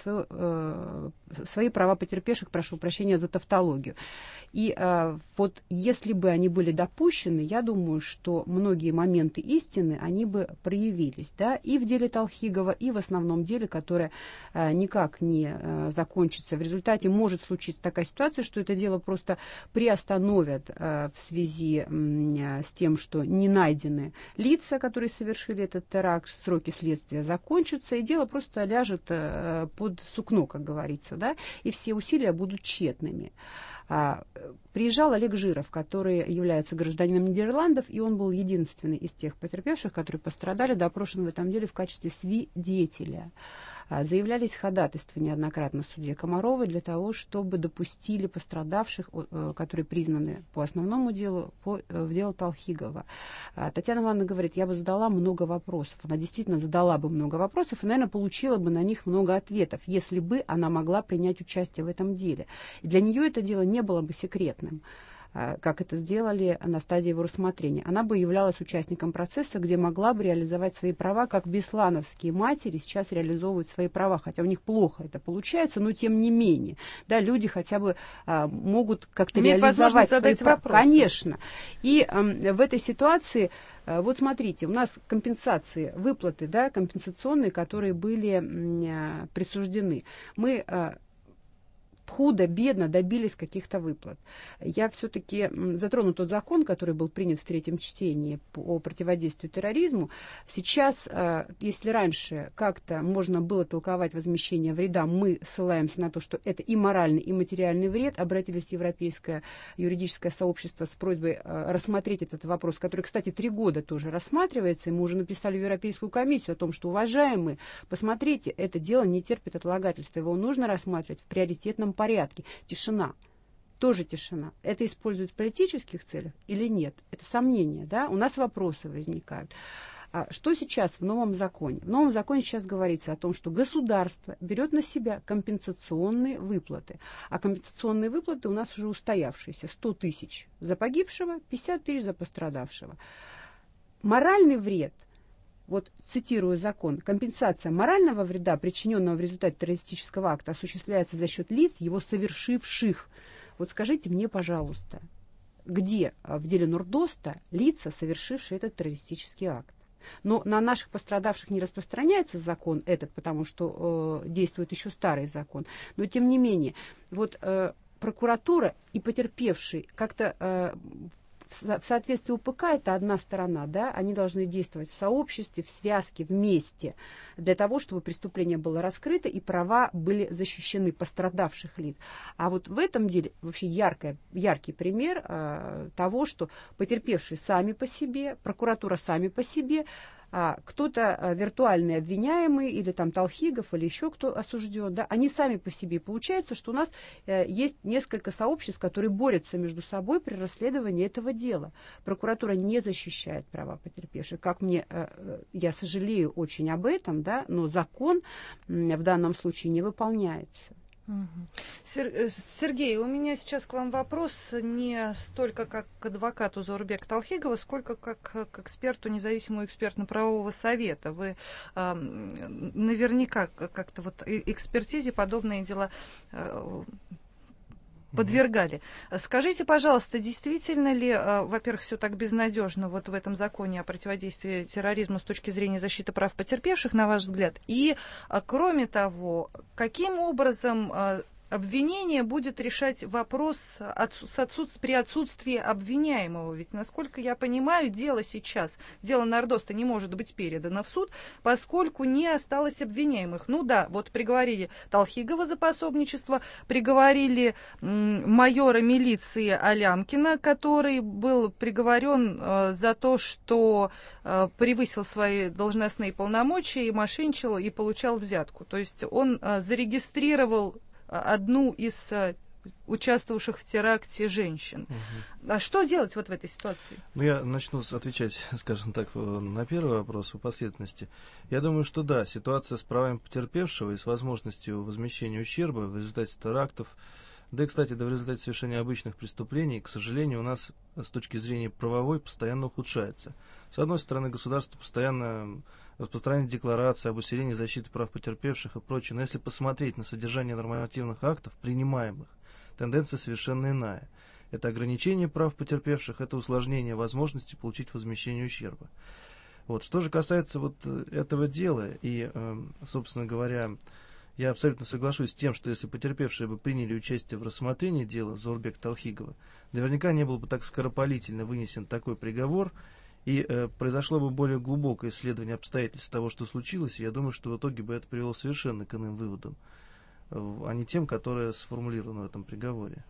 свои права потерпевших, прошу прощения за тавтологию. И вот если бы они были допущены, я думаю, что многие моменты истины, они бы проявились, да, и в деле Талхигова, и в основном деле, которое никак не закончится. В результате может случиться такая ситуация, что это дело просто приостановят в связи с тем, что не найдены лица, которые совершили этот теракт, сроки следствия закончатся, и дело просто ляжет под сукно, как говорится, да, и все усилия будут тщетными. Приезжал Олег Жиров, который является гражданином Нидерландов, и он был единственный из тех потерпевших, которые пострадали, допрошен в этом деле в качестве свидетеля. Заявлялись ходатайства неоднократно в суде Комаровой для того, чтобы допустили пострадавших, которые признаны по основному делу, в дело Талхигова. Татьяна Ивановна говорит, я бы задала много вопросов. Она действительно задала бы много вопросов и, наверное, получила бы на них много ответов, если бы она могла принять участие в этом деле. И для нее это дело не было бы секретным, как это сделали на стадии его рассмотрения. Она бы являлась участником процесса, где могла бы реализовать свои права, как беслановские матери сейчас реализовывают свои права, хотя у них плохо это получается, но тем не менее, да, люди хотя бы могут как-то реализовать свои права. Конечно. И в этой ситуации, вот смотрите, у нас компенсации, выплаты, да, компенсационные, которые были присуждены. Мы худо-бедно добились каких-то выплат. Я все-таки затрону тот закон, который был принят в третьем чтении о противодействию терроризму. Сейчас, если раньше как-то можно было толковать возмещение вреда, мы ссылаемся на то, что это и моральный, и материальный вред. Обратились в Европейское юридическое сообщество с просьбой рассмотреть этот вопрос, который, кстати, 3 года тоже рассматривается, и мы уже написали в Европейскую комиссию о том, что, уважаемые, посмотрите, это дело не терпит отлагательства, его нужно рассматривать в приоритетном порядке. Тишина. Тоже тишина. Это используют в политических целях или нет? Это сомнения, да? У нас вопросы возникают. Что сейчас в новом законе? В новом законе сейчас говорится о том, что государство берет на себя компенсационные выплаты. А компенсационные выплаты у нас уже устоявшиеся. 100 тысяч за погибшего, 50 тысяч за пострадавшего. Моральный вред, вот цитирую закон, компенсация морального вреда, причиненного в результате террористического акта, осуществляется за счет лиц, его совершивших. Вот скажите мне, пожалуйста, где в деле Нордоста лица, совершившие этот террористический акт? Но на наших пострадавших не распространяется закон этот, потому что действует еще старый закон. Но тем не менее, вот прокуратура и потерпевшие как-то в соответствии УПК это одна сторона, да, они должны действовать в сообществе, в связке, вместе, для того, чтобы преступление было раскрыто и права были защищены пострадавших лиц. А вот в этом деле вообще яркий пример того, что потерпевшие сами по себе, прокуратура сами по себе, кто-то виртуальный обвиняемый, или там Талхигов, или еще кто осужден, да, они сами по себе. Получается, что у нас есть несколько сообществ, которые борются между собой при расследовании этого дела. Прокуратура не защищает права потерпевших. Как мне, я сожалею очень об этом, да, но закон в данном случае не выполняется. Сергей, у меня сейчас к вам вопрос не столько как к адвокату Заурбека Талхигова, сколько как к эксперту независимого экспертно-правового совета. Вы наверняка как-то вот экспертизе подобные дела подвергали. Скажите, пожалуйста, действительно ли, во-первых, все так безнадежно вот в этом законе о противодействии терроризму с точки зрения защиты прав потерпевших, на ваш взгляд? И, кроме того, каким образом обвинение будет решать вопрос при отсутствии обвиняемого? Ведь, насколько я понимаю, дело Нордоста не может быть передано в суд, поскольку не осталось обвиняемых. Ну да, вот приговорили Талхигова за пособничество, приговорили майора милиции Алямкина, который был приговорен за то, что превысил свои должностные полномочия и мошенничал и получал взятку. То есть он зарегистрировал одну из участвовавших в теракте женщин. А что делать вот в этой ситуации? Ну, я начну отвечать, скажем так, на первый вопрос по последовательности. Я думаю, что да, ситуация с правами потерпевшего и с возможностью возмещения ущерба в результате терактов, да и, кстати, в результате совершения обычных преступлений, к сожалению, у нас с точки зрения правовой постоянно ухудшается. С одной стороны, государство постоянно распространяет декларации об усилении защиты прав потерпевших и прочее, но если посмотреть на содержание нормативных актов, принимаемых, тенденция совершенно иная. Это ограничение прав потерпевших, это усложнение возможности получить возмещение ущерба. Вот. Что же касается вот этого дела, и, собственно говоря, я абсолютно соглашусь с тем, что если потерпевшие бы приняли участие в рассмотрении дела Зоурбека Талхигова, наверняка не был бы так скоропалительно вынесен такой приговор, и произошло бы более глубокое исследование обстоятельств того, что случилось, и я думаю, что в итоге бы это привело совершенно к иным выводам, а не тем, которые сформулированы в этом приговоре.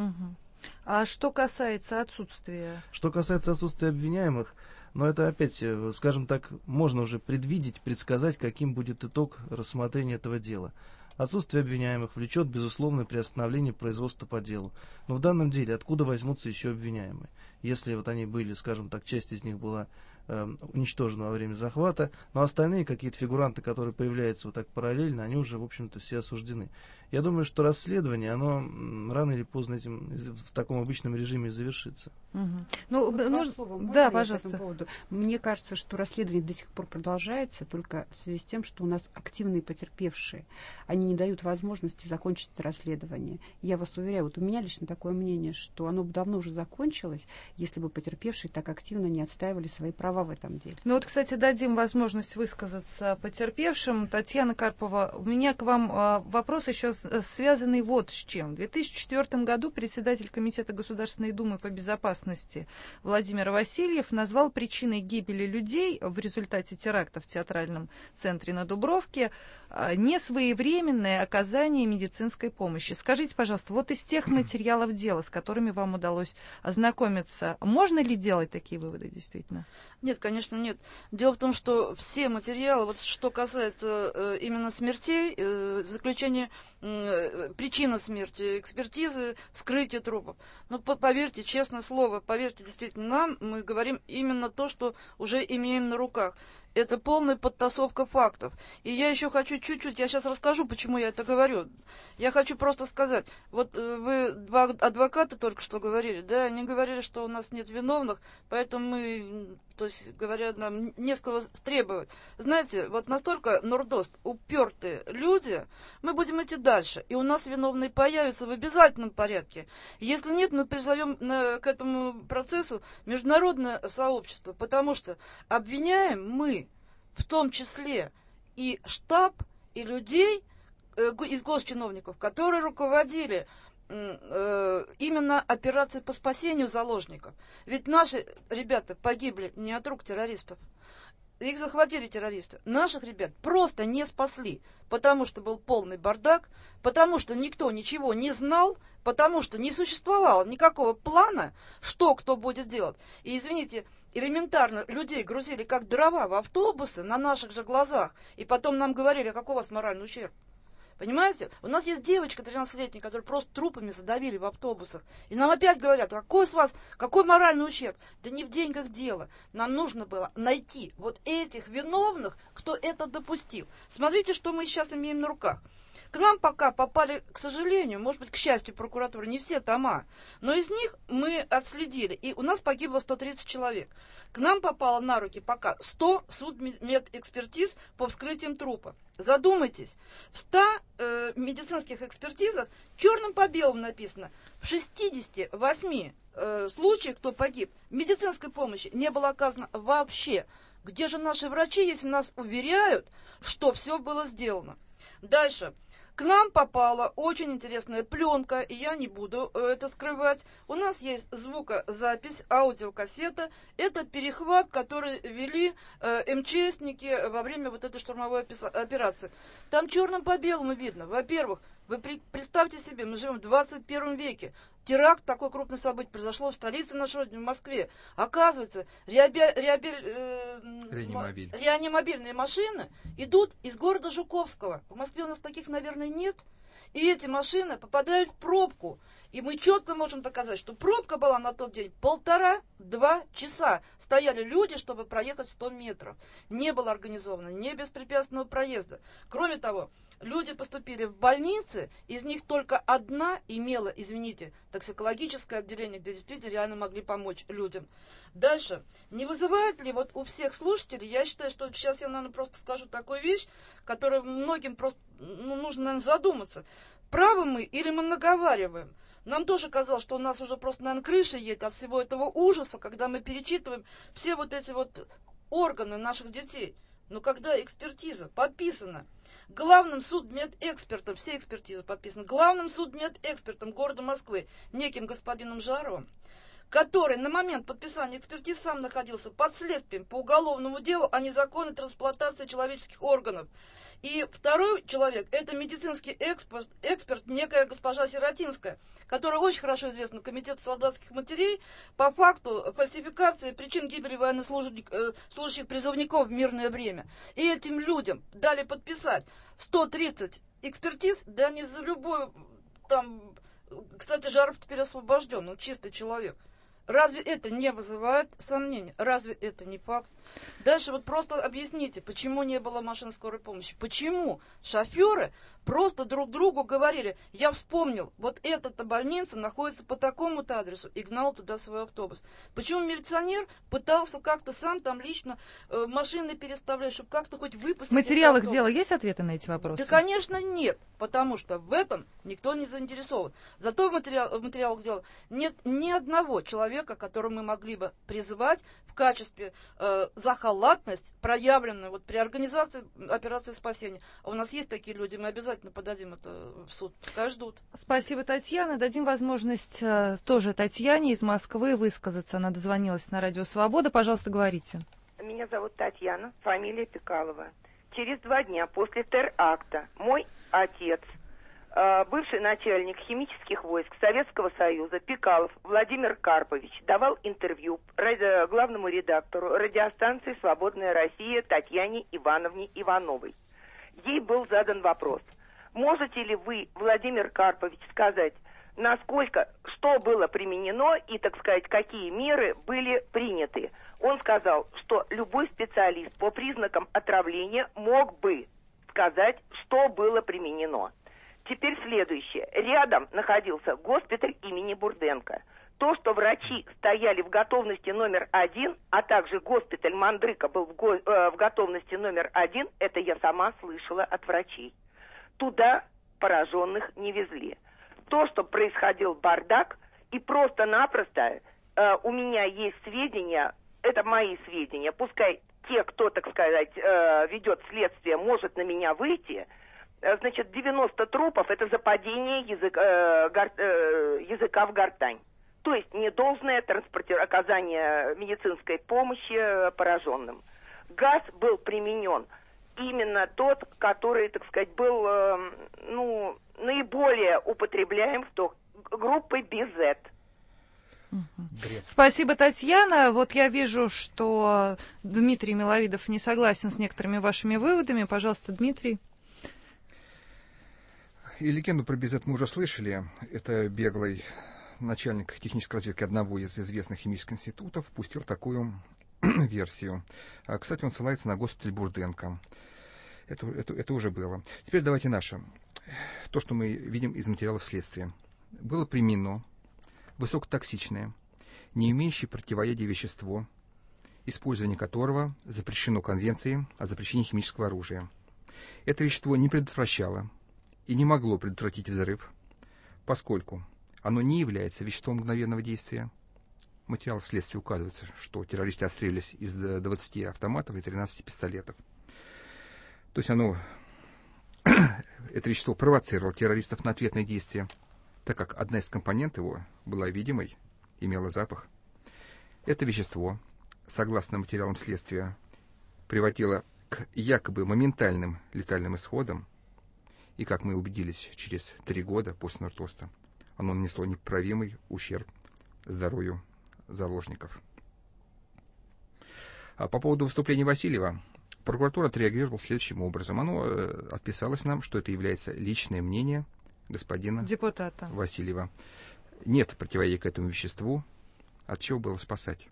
А что касается отсутствия? Что касается отсутствия обвиняемых, но это опять, скажем так, можно уже предвидеть, предсказать, каким будет итог рассмотрения этого дела. Отсутствие обвиняемых влечет безусловное приостановление производства по делу. Но в данном деле откуда возьмутся еще обвиняемые? Если вот они были, скажем так, часть из них была уничтожена во время захвата, но остальные какие-то фигуранты, которые появляются вот так параллельно, они уже, в общем-то, все осуждены. Я думаю, что расследование, оно рано или поздно этим, в таком обычном режиме завершится. Ну, да, пожалуйста. По поводу. Мне кажется, что расследование до сих пор продолжается, только в связи с тем, что у нас активные потерпевшие, они не дают возможности закончить это расследование. Я вас уверяю, вот у меня лично такое мнение, что оно бы давно уже закончилось, если бы потерпевшие так активно не отстаивали свои права в этом деле. Ну вот, кстати, дадим возможность высказаться потерпевшим. Татьяна Карпова, у меня к вам вопрос еще связанный вот с чем. В 2004 году председатель Комитета Государственной Думы по безопасности Владимир Васильев назвал причиной гибели людей в результате теракта в театральном центре на Дубровке несвоевременное оказание медицинской помощи. Скажите, пожалуйста, вот из тех материалов дела, с которыми вам удалось ознакомиться, можно ли делать такие выводы действительно? Нет, конечно, нет. Дело в том, что все материалы, вот что касается именно смертей, заключения, причина смерти, экспертизы, вскрытие трупов. Но поверьте, честное слово, поверьте, действительно, нам мы говорим именно то, что уже имеем на руках. Это полная подтасовка фактов. И я еще хочу чуть-чуть, я сейчас расскажу, почему я это говорю. Я хочу просто сказать, вот вы, два адвоката только что говорили, да, они говорили, что у нас нет виновных, поэтому мы, то есть, говорят, нам не с кого требовать. Знаете, вот настолько Нордост упертые люди, мы будем идти дальше, и у нас виновные появятся в обязательном порядке. Если нет, мы призовем к этому процессу международное сообщество, потому что обвиняем мы, в том числе и штаб, и людей из госчиновников, которые руководили именно операцией по спасению заложников. Ведь наши ребята погибли не от рук террористов. Их захватили террористы. Наших ребят просто не спасли, потому что был полный бардак, потому что никто ничего не знал, потому что не существовало никакого плана, что кто будет делать. И, извините, элементарно людей грузили как дрова в автобусы на наших же глазах, и потом нам говорили, а какой у вас моральный ущерб. Понимаете? У нас есть девочка 13-летняя, которую просто трупами задавили в автобусах. И нам опять говорят, какой с вас, какой моральный ущерб? Да не в деньгах дело. Нам нужно было найти вот этих виновных, кто это допустил. Смотрите, что мы сейчас имеем на руках. К нам пока попали, к сожалению, может быть, к счастью, прокуратуры, не все тома, но из них мы отследили, и у нас погибло 130 человек. К нам попало на руки пока 100 судмедэкспертиз по вскрытиям трупа. Задумайтесь, в 100 медицинских экспертизах черным по белому написано, в 68 случаях, кто погиб, медицинской помощи не было оказано вообще. Где же наши врачи, если нас уверяют, что все было сделано? Дальше. К нам попала очень интересная пленка, и я не буду это скрывать. У нас есть звукозапись, аудиокассета. Это перехват, который вели МЧСники во время вот этой штурмовой операции. Там черным по белому видно. Во-первых, вы представьте себе, мы живем в 21 веке. Теракт, такое крупное событие, произошло в столице нашей Родины, в Москве. Оказывается, реанимобильные машины идут из города Жуковского. В Москве у нас таких, наверное, нет. И эти машины попадают в пробку. И мы четко можем доказать, что пробка была на тот день 1,5-2 часа. Стояли люди, чтобы проехать 100 метров. Не было организовано ни беспрепятственного проезда. Кроме того, люди поступили в больницы, из них только одна имела, извините, токсикологическое отделение, где действительно реально могли помочь людям. Дальше. Не вызывает ли вот у всех слушателей, я считаю, что сейчас я, наверное, просто скажу такую вещь, которую многим просто нужно, наверное, задуматься. Правы мы или мы наговариваем? Нам тоже казалось, что у нас уже просто, наверное, крыша едет от всего этого ужаса, когда мы перечитываем все вот эти вот органы наших детей. Но когда экспертиза подписана главным судмедэкспертом, все экспертизы подписаны, главным судмедэкспертом города Москвы, неким господином Жаровым, который на момент подписания экспертиз сам находился под следствием по уголовному делу о незаконной трансплантации человеческих органов. И второй человек, это медицинский эксперт, некая госпожа Сиротинская, которая очень хорошо известна Комитету солдатских матерей по факту фальсификации причин гибели военнослужащих призывников в мирное время. И этим людям дали подписать 130 экспертиз, да не за любую, там, кстати, Жаров теперь освобожден, он чистый человек. Разве это не вызывает сомнений? Разве это не факт? Дальше вот просто объясните, почему не было машин скорой помощи? Почему шоферы просто друг другу говорили, я вспомнил, вот эта-то больница находится по такому-то адресу, и гнал туда свой автобус. Почему милиционер пытался как-то сам там лично машины переставлять, чтобы как-то хоть выпустить... В материалах дела есть ответы на эти вопросы? Да, конечно, нет, потому что в этом никто не заинтересован. Зато в материалах дела нет ни одного человека, которого мы могли бы призывать в качестве за халатность, проявленную вот при организации операции спасения. А у нас есть такие люди, мы обязательно подадим это в суд. Пускай ждут. Спасибо, Татьяна. Дадим возможность тоже Татьяне из Москвы высказаться. Она дозвонилась на Радио Свобода. Пожалуйста, говорите. Меня зовут Татьяна, фамилия Пикалова. Через 2 дня после теракта мой отец, бывший начальник химических войск Советского Союза Пикалов Владимир Карпович, давал интервью главному редактору радиостанции «Свободная Россия» Татьяне Ивановне Ивановой. Ей был задан вопрос: можете ли вы, Владимир Карпович, сказать, насколько, что было применено и, так сказать, какие меры были приняты? Он сказал, что любой специалист по признакам отравления мог бы сказать, что было применено. Теперь следующее. Рядом находился госпиталь имени Бурденко. То, что врачи стояли в готовности номер 1, а также госпиталь Мандрыка был в готовности номер 1, это я сама слышала от врачей. Туда пораженных не везли. То, что происходил бардак, и просто-напросто у меня есть сведения, это мои сведения, пускай те, кто, так сказать, ведет следствие, может на меня выйти. Значит, 90 трупов – это западение языка в гортань. То есть недолжное оказание медицинской помощи пораженным. Газ был применен именно тот, который, так сказать, был наиболее употребляем группой БЗ. Спасибо, Татьяна. Вот я вижу, что Дмитрий Миловидов не согласен с некоторыми вашими выводами. Пожалуйста, Дмитрий. И легенду про БЗ мы уже слышали. Это беглый начальник технической разведки одного из известных химических институтов пустил такую версию. Кстати, он ссылается на госпиталь Бурденко. Это уже было. Теперь давайте наше. То, что мы видим из материалов следствия. Было применено высокотоксичное, не имеющее противоядия вещество, использование которого запрещено Конвенцией о запрещении химического оружия. Это вещество не предотвращало и не могло предотвратить взрыв, поскольку оно не является веществом мгновенного действия. В материалах следствия указывается, что террористы отстрелялись из 20 автоматов и 13 пистолетов. То есть это вещество провоцировало террористов на ответные действия, так как одна из компонент его была видимой, имела запах. Это вещество, согласно материалам следствия, приводило к якобы моментальным летальным исходам, и, как мы убедились, через 3 года после Норд-Оста оно нанесло непоправимый ущерб здоровью заложников. А по поводу выступления Васильева, прокуратура отреагировала следующим образом. Оно отписалось нам, что это является личное мнение господина депутата Васильева. Нет противоядия к этому веществу. От чего было спасать?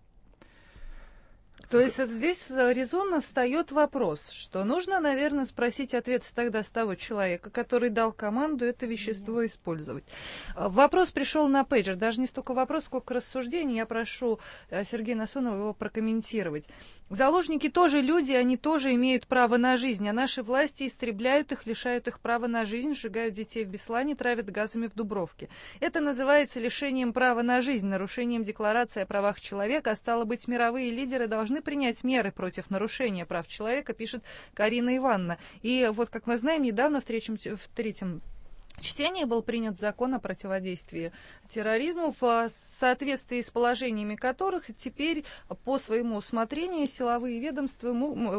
То есть здесь резонно встает вопрос, что нужно, наверное, спросить ответ тогда с того человека, который дал команду это вещество использовать. Вопрос пришел на пейджер, даже не столько вопрос, сколько рассуждений. Я прошу Сергея Насонова его прокомментировать. Заложники тоже люди, они тоже имеют право на жизнь, а наши власти истребляют их, лишают их права на жизнь, сжигают детей в Беслане, травят газами в Дубровке. Это называется лишением права на жизнь, нарушением Декларации о правах человека, а стало быть, мировые лидеры должны принять меры против нарушения прав человека, пишет Карина Ивановна. И вот, как мы знаем, недавно в третьем чтении был принят закон о противодействии терроризму, в соответствии с положениями которых теперь по своему усмотрению силовые ведомства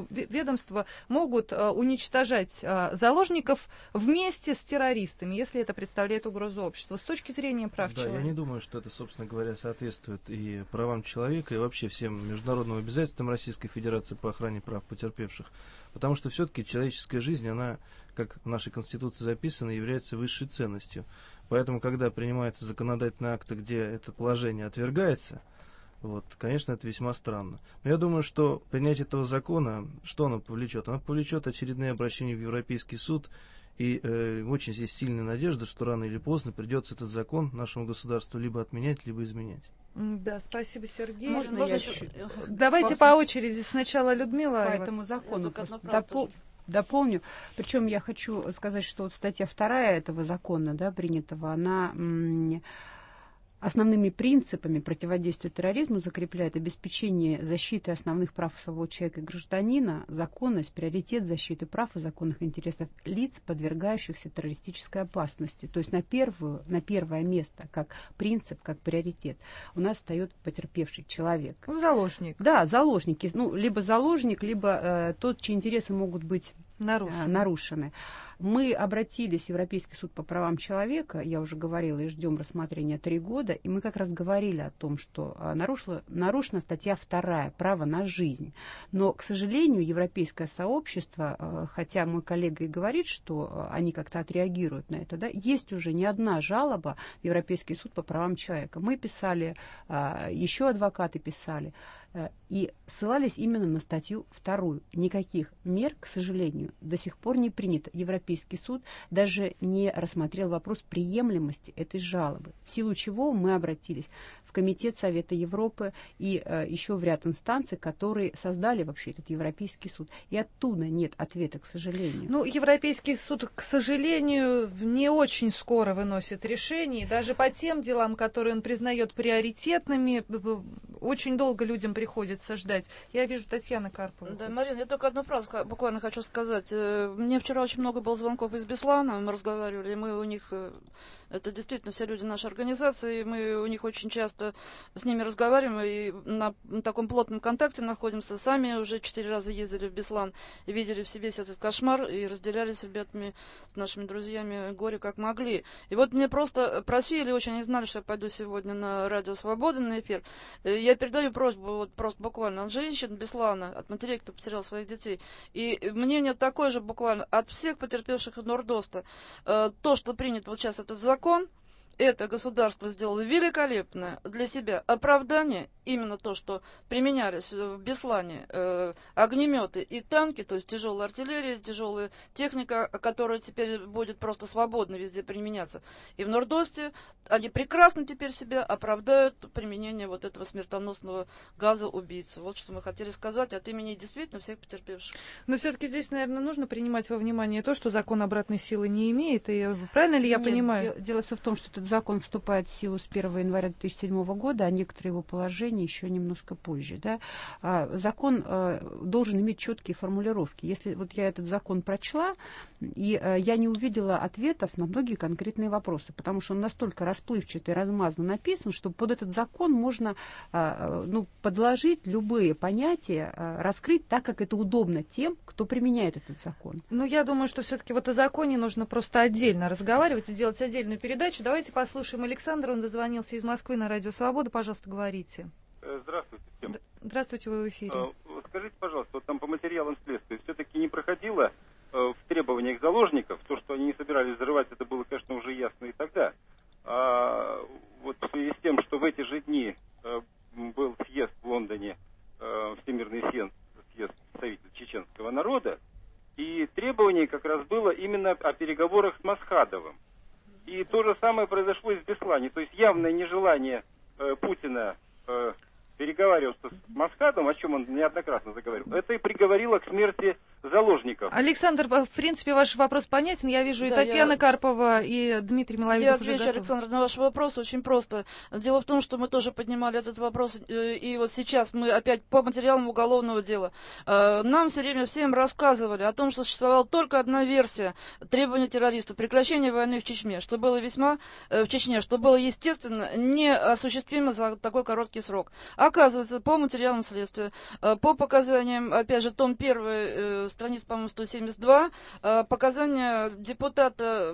могут уничтожать заложников вместе с террористами, если это представляет угрозу обществу. С точки зрения прав человека. Я не думаю, что это, собственно говоря, соответствует и правам человека, и вообще всем международным обязательствам Российской Федерации по охране прав потерпевших. Потому что все-таки человеческая жизнь, она, как в нашей Конституции записано, является высшей ценностью. Поэтому, когда принимаются законодательные акты, где это положение отвергается, конечно, это весьма странно. Но я думаю, что принятие этого закона, что оно повлечет? Оно повлечет очередные обращения в Европейский суд, и очень здесь сильная надежда, что рано или поздно придется этот закон нашему государству либо отменять, либо изменять. Да, спасибо, Сергей. Можно я Давайте по очереди. Сначала Людмила. По этому закону дополню. Причем я хочу сказать, что вот статья 2 этого закона, принятого, она основными принципами противодействия терроризму закрепляет обеспечение защиты основных прав и свобод человека и гражданина, законность, приоритет защиты прав и законных интересов лиц, подвергающихся террористической опасности. То есть на первое место, как принцип, как приоритет, у нас встает потерпевший человек. Заложник. Да, заложники. Либо заложник, либо тот, чьи интересы могут быть нарушены. Мы обратились в Европейский суд по правам человека, я уже говорила, и ждем рассмотрения 3 года, и мы как раз говорили о том, что нарушена статья 2 «Право на жизнь». Но, к сожалению, европейское сообщество, хотя мой коллега и говорит, что они как-то отреагируют на это, есть уже не одна жалоба в Европейский суд по правам человека. Мы писали, еще адвокаты писали, и ссылались именно на статью 2. Никаких мер, к сожалению, до сих пор не принято. Европейский суд даже не рассмотрел вопрос приемлемости этой жалобы, в силу чего мы обратились в Комитет Совета Европы и еще в ряд инстанций, которые создали вообще этот Европейский суд. И оттуда нет ответа, к сожалению. Европейский суд, к сожалению, не очень скоро выносит решение. Даже по тем делам, которые он признает приоритетными, очень долго людям приходится ждать. Я вижу Татьяна Карпова. Да, Марина, я только одну фразу буквально хочу сказать. Мне вчера очень много было звонков из Беслана, мы разговаривали, мы у них, это действительно все люди нашей организации, мы у них очень часто с ними разговариваем и на таком плотном контакте находимся. Сами уже 4 раза ездили в Беслан и видели в себе этот кошмар и разделяли с ребятами, с нашими друзьями горе как могли. И вот мне просто просили, очень они знали, что я пойду сегодня на Радио Свобода на эфир. Я передаю просьбу, просто буквально от женщин Беслана, от матерей, кто потерял своих детей. И мнение такое же буквально от всех потерпевших от Нордоста. То, что принят вот сейчас этот закон, это государство сделало великолепное для себя оправдание, именно то, что применялись в Беслане огнеметы и танки, то есть тяжелая артиллерия, тяжелая техника, которая теперь будет просто свободно везде применяться. И в Нордосте они прекрасно теперь себя оправдают применение вот этого смертоносного газа-убийцы. Вот что мы хотели сказать от имени действительно всех потерпевших. Но все-таки здесь, наверное, нужно принимать во внимание то, что закон обратной силы не имеет. И правильно ли я понимаю? Дело все в том, что этот закон вступает в силу с 1 января 2007 года, а некоторые его положения еще немножко позже. Закон должен иметь четкие формулировки. Если вот я этот закон прочла, и я не увидела ответов на многие конкретные вопросы, потому что он настолько расплывчатый, размазанно написан, что под этот закон можно подложить любые понятия, раскрыть так, как это удобно тем, кто применяет этот закон. Я думаю, что все-таки вот о законе нужно просто отдельно разговаривать и делать отдельную передачу. Давайте послушаем Александра, он дозвонился из Москвы на Радио Свобода. Пожалуйста, говорите. Здравствуйте всем. Здравствуйте, вы в эфире. Скажите, пожалуйста, вот там по материалам следствия все-таки не проходила в требованиях заложников, то, что они не собирались взрывать, это было, конечно, уже ясно и тогда. Вот в связи с тем, что в эти же дни был съезд в Лондоне, Всемирный съезд представителей чеченского народа, и требование как раз было именно о переговорах с Масхадовым. И то же самое произошло и с Беслани. То есть явное нежелание Путина переговариваться с Масхадовым, о чем он неоднократно заговорил, это и приговорило к смерти заложников. Александр, в принципе, ваш вопрос понятен. Я вижу, и Татьяна Карпова, и Дмитрий Миловидов Я уже отвечу, готовы. Александр, на ваш вопрос очень просто. Дело в том, что мы тоже поднимали этот вопрос, и вот сейчас мы опять по материалам уголовного дела. Нам все время всем рассказывали о том, что существовала только одна версия требования террористов: прекращение войны в Чечне, что было весьма в Чечне, что было, естественно, неосуществимо за такой короткий срок. Оказывается, по материалам следствия, по показаниям, опять же, том 1, страница, по-моему, 172, показания депутата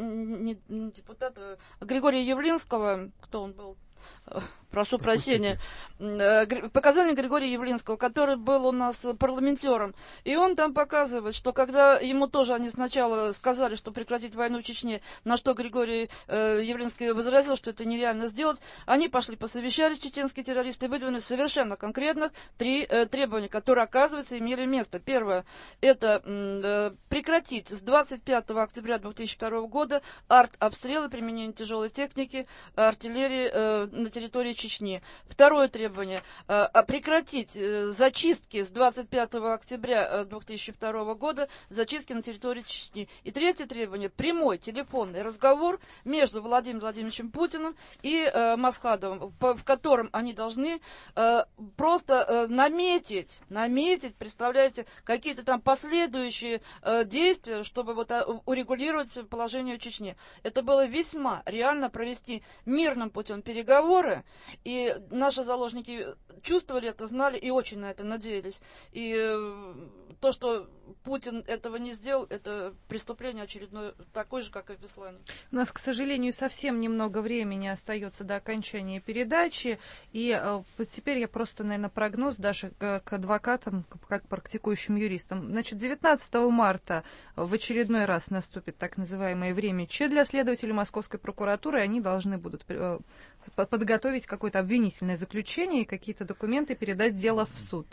Григория Явлинского, кто он был? Прошу прощения. Показания Григория Явлинского, который был у нас парламентером. И он там показывает, что когда ему тоже они сначала сказали, что прекратить войну в Чечне, на что Григорий Явлинский возразил, что это нереально сделать, они пошли посовещались, чеченские террористы, и выдвинули совершенно конкретных 3 требования, которые, оказывается, имели место. Первое – это прекратить с 25 октября 2002 года артобстрелы, применение тяжелой техники, артиллерии на территории Чечни. Второе требование – прекратить зачистки с 25 октября 2002 года, зачистки на территории Чечни. И третье требование – прямой телефонный разговор между Владимиром Владимировичем Путиным и Масхадовым, в котором они должны просто наметить, представляете, какие-то там последующие действия, чтобы вот урегулировать положение в Чечне. Это было весьма реально провести мирным путем переговоры, и наши заложники чувствовали это, знали и очень на это надеялись. И то, что Путин этого не сделал, это преступление очередное, такое же, как и в Беслане. У нас, к сожалению, совсем немного времени остается до окончания передачи. И теперь я просто, наверное, прогноз даже к адвокатам, как практикующим юристам. Значит, 19 марта в очередной раз наступит так называемое время Ч для следователей Московской прокуратуры. Они должны будут подготовить какое-то обвинительное заключение и какие-то документы передать дело в суд.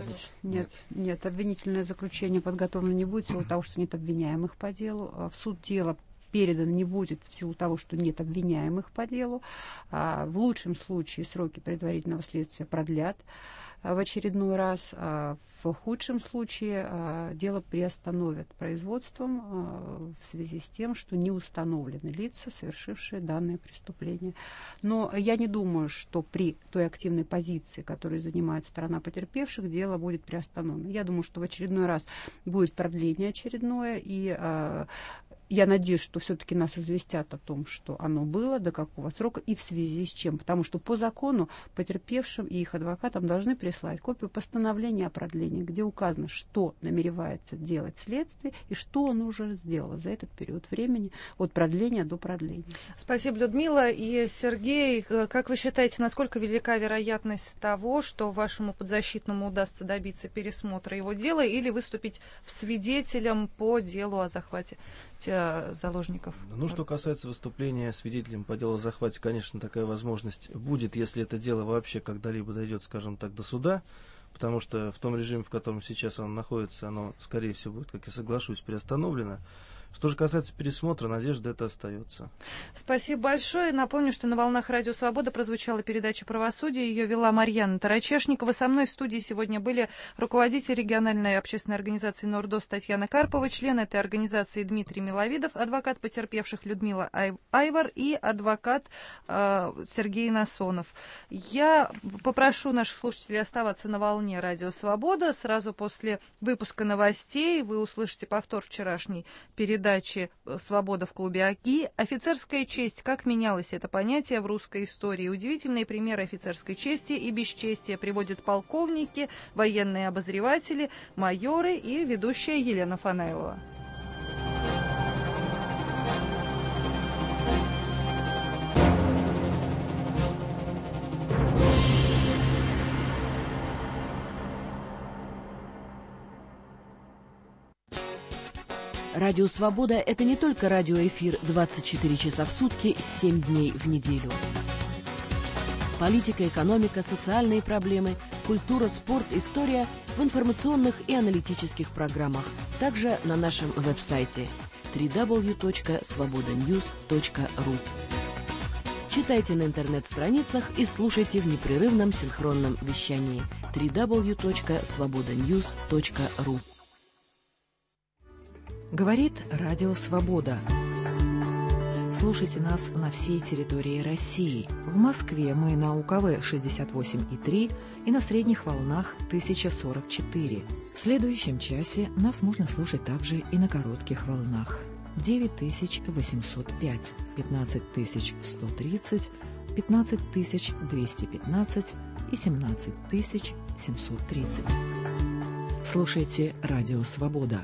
Нет, обвинительное заключение подготовлено не будет в силу того, что нет обвиняемых по делу. В суд дело передано не будет в силу того, что нет обвиняемых по делу. В лучшем случае сроки предварительного следствия продлят в очередной раз. В худшем случае дело приостановят производством в связи с тем, что не установлены лица, совершившие данное преступление. Но я не думаю, что при той активной позиции, которую занимает сторона потерпевших, дело будет приостановлено. Я думаю, что в очередной раз будет продление очередное, и я надеюсь, что все-таки нас известят о том, что оно было, до какого срока и в связи с чем. Потому что по закону потерпевшим и их адвокатам должны прислать копию постановления о продлении, где указано, что намеревается делать следствие и что он уже сделал за этот период времени от продления до продления. Спасибо, Людмила. И Сергей, как вы считаете, насколько велика вероятность того, что вашему подзащитному удастся добиться пересмотра его дела или выступить свидетелем по делу о захвате заложников? Ну, что касается выступления свидетелем по делу о захвате, конечно, такая возможность будет, если это дело вообще когда-либо дойдет, скажем так, до суда, потому что в том режиме, в котором сейчас оно находится, оно, скорее всего, будет, как я соглашусь, приостановлено. Что же касается пересмотра, надежда это остается. Спасибо большое. Напомню, что на волнах Радио Свобода прозвучала передача «Правосудие». Ее вела Марьяна Тарачешникова. Со мной в студии сегодня были руководитель региональной общественной организации «Нордост» Татьяна Карпова, член этой организации Дмитрий Миловидов, адвокат потерпевших Людмила Айвар и адвокат Сергей Насонов. Я попрошу наших слушателей оставаться на волне Радио Свобода. Сразу после выпуска новостей вы услышите повтор вчерашней передачи «Свобода в клубе ОКИ». Офицерская честь. Как менялось это понятие в русской истории? Удивительные примеры офицерской чести и бесчестия приводят полковники, военные обозреватели, майоры и ведущая Елена Фанаилова. Радио «Свобода» — это не только радиоэфир 24 часа в сутки, 7 дней в неделю. Политика, экономика, социальные проблемы, культура, спорт, история в информационных и аналитических программах. Также на нашем веб-сайте www.svobodanews.ru. Читайте на интернет-страницах и слушайте в непрерывном синхронном вещании www.svobodanews.ru. Говорит Радио Свобода. Слушайте нас на всей территории России. В Москве мы на УКВ 68,3 и на средних волнах 1044. В следующем часе нас можно слушать также и на коротких волнах. 9805, 15130, 15215 и 17730. Слушайте Радио Свобода.